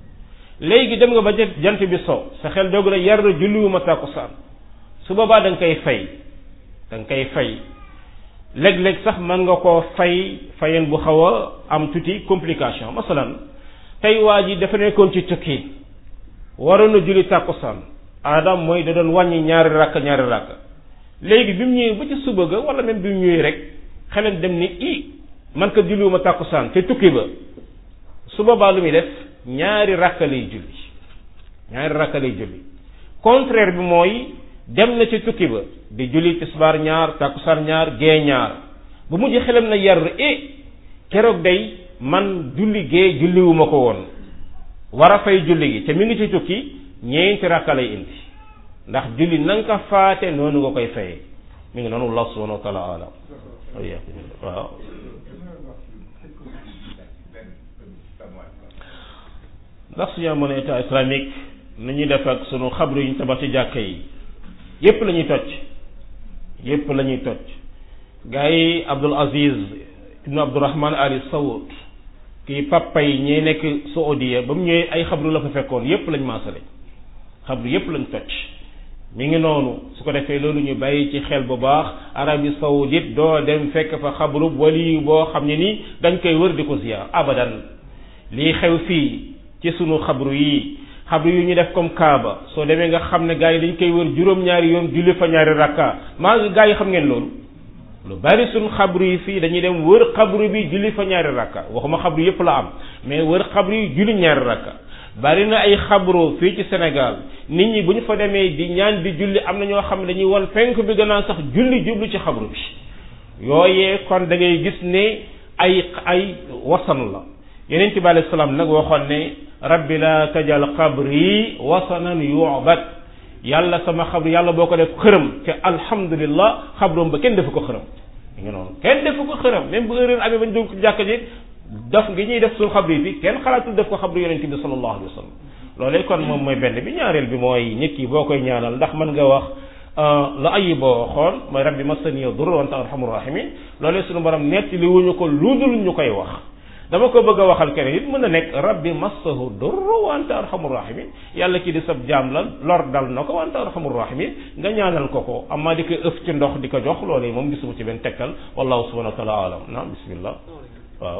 léegi dem nga ba jant bi so sa xel doog na yar julli gu ma tàkkusaan su boobaa da nga koy fay da nga koy fay léeg-léeg sax mën nga koo fay fayen bu xaw a am tuuti complication masalan tey waa ji dafa nekkoon ci tukki waroon na julli tàkkusaan adam mooy da doon wàññi ñaari rakk ñaari rakk léegi bi mu ñëwee ba ci suba ga wala même bi mu ñëwee rek xelam dem ni i man ko julliwuma tàkkusaan te tukki ba su boobaa lu muy def ñaari rakk lay julli ñaari rakk lay julli contraire bi mooy dem na ci tukki ba di julli tisbaar ñaar tàkkusaan ñaar gee ñaar ba mujj xelam na yar e keroog day man julli gee julliwuma ko woon war a fay julli gi te mi ngi ci tukki ñeenti rakka lay indi ndax julli na nga ko faate noonu nga koy fayee mi ngi noonu Allah subhanahu wa taala alam waaw ndax suñu amoon état islamique nu ñuy def ak sunu xabru yi ñu tabax ci jàkka yi yépp la ñuy toj yépp la ñuy toj gars yi Abdul Aziz ibnu Abdurrahman Ali Saoud kii papa yi ñee nekk Saoudia ba mu ñëwee ay xabru la fa fekkoon yépp lañ maasale xabru yépp lañ toj mi ngi noonu su ko defee loolu ñu bàyyi ci xel bu baax Arabie Saoudite doo dem fekk fa xabru wali boo xam ne ni dañ koy wër di ko ziyaar abadan lii xew fii ci sunu xabru yi xabru yu ñu def comme Kaaba soo demee nga xam ne gars yi dañ koy wër juróom-ñaari yoon julli fa ñaari rakka maa ngi gars yi xam ngeen loolu lu bari sunu xabru yi fii dañuy dem wër xabru bi julli fa ñaari rakka waxuma xabru yépp la am mais wër xabru yi julli ñaari rakka bari na ay xabru fii ci Sénégal nit ñi bu ñu fa demee di ñaan di julli am na ñoo xam ne dañuy won penk bi gannaaw sax julli jublu ci xabru bi yooyee kon da ngay gis ne ay ay wasan la yeneen ci bi alayhi salaam nag waxoon ne rabbi la tajal qabri wasanan yu'bad yàlla sama xabru yàlla boo ko def xërëm te alhamdulillah xabroom ba kenn defu ko xërëm ngi noonu kenn defu ko xërëm même bu heure amee bañ dugg jàkka ji daf ngi ñuy def suñu xabru yi fi kenn xalaatul def ko xabru yonent bi sallallahu alayhi wa sallam loolee kon moom mooy benn bi ñaareel bi mooy nit ki boo koy ñaanal ndax mën nga wax la ayi boo xool mooy rabbi massani dur wa anta arhamur rahimin loolee suñu borom netti li wuñu ko lu dul ñu koy wax dama ko bëgg a waxal keneen it mën na nekk rabbi massahu dur wa anta arhamur rahimin yàlla kii di sab jaam la lor dal na ko wa anta arhamur rahimin nga ñaanal ko ko amaa di ko ëf ci ndox di ko jox loolee moom gisuma ci benn tekkal wallahu subhanahu wa taala alam naam bismillah waaw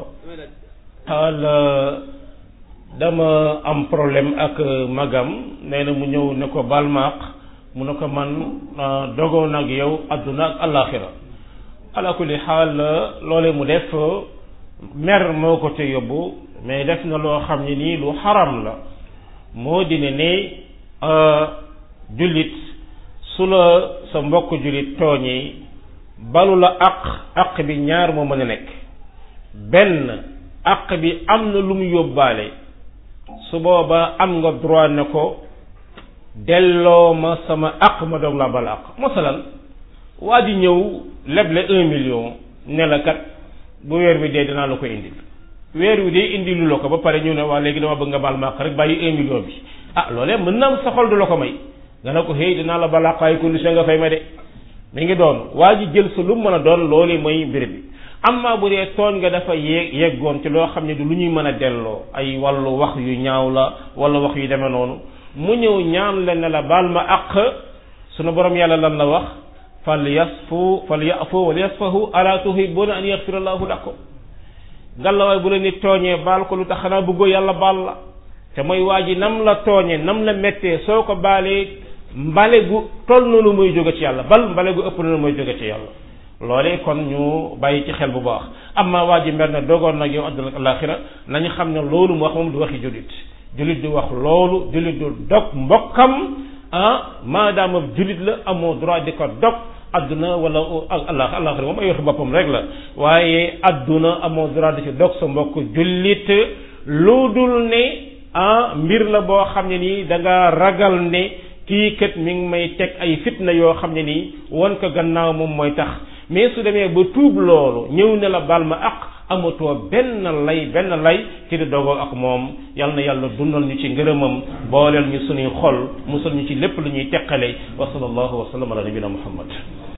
xaal dama am problème ak magam nee na mu ñëw ne ko balmaaq mu ne ko man dogoon ak yow adduna ak alaxira ala kulli xaal loolee mu def mer moo ko te yóbbu mais def na loo xam ne nii lu xaram la moo di ne ne jullit su la sa mbokk jullit tooñee balu la aq aq bi ñaar moo mën a nekk benn aq bi am na lu mu yóbbaale su boobaa am nga droit ne ko delloo ma sama aq ma doog laa bal aq masalan waa ji ñëw leble un million ne la kat bu weer bi dee dinaa la ko indil weer wi dee indilu la ko ba pare ñu ne waa léegi dama bëgg nga baal ma rek bàyyi un million bi ah loolee mën na am sa xol du la ko may nga ne ko hey dinaa la balaa ay condition nga fay ma de mi ngi doon waa ji jël sa lu mën a doon loolu mooy mbir bi amma bu dee tooñ nga dafa yegg yeggoon ci loo xam ne du lu ñuy mën a delloo ay wàllu wax yu ñaaw la wala wax yu demee noonu mu ñëw ñaan la ne la baal ma àq sunu borom yàlla lan la wax fal yasfu fal yafu wal yasfahu ala tuhibuna an yaghfira allahu lakum ngallaawaay bu la nit tooñee baal ko lu tax xanaa bëggoo yàlla baal la te mooy waa ji nam la tooñee nam la méttee soo ko baalee mbale gu toll noonu mooy jóge ci yàlla bal mbale gu ëpp noonu mooy jóge ci yàlla loolee kon ñu bàyyi ci xel bu baax amma waa ji mber na dogoon nag yow àdduna ak alaxira nañu xam ne loolu mu wax moom du waxi jullit jullit du wax loolu jullit du dog mbokkam ah maadaama jullit la amoo droit di ko dog adduna wala allah alaxira moom ay waxi boppam rek la waaye adduna amoo droit di ci dog sa mbokk jullit lu dul ne ah mbir la boo xam ne nii da nga ragal ne kii kat mi ngi may teg ay fitna yoo xam ne nii won ko gannaaw moom mooy tax mais su demee ba tuub loolu ñëw ne la baal ma ak amatoo benn lay benn lay ci di dogoo ak moom yal na yàlla dundal ñu ci ngërëmam booleel ñu suñuy xol musal ñu ci lépp lu ñuy teqale wa sallallahu wa sallam ala nabina muhammad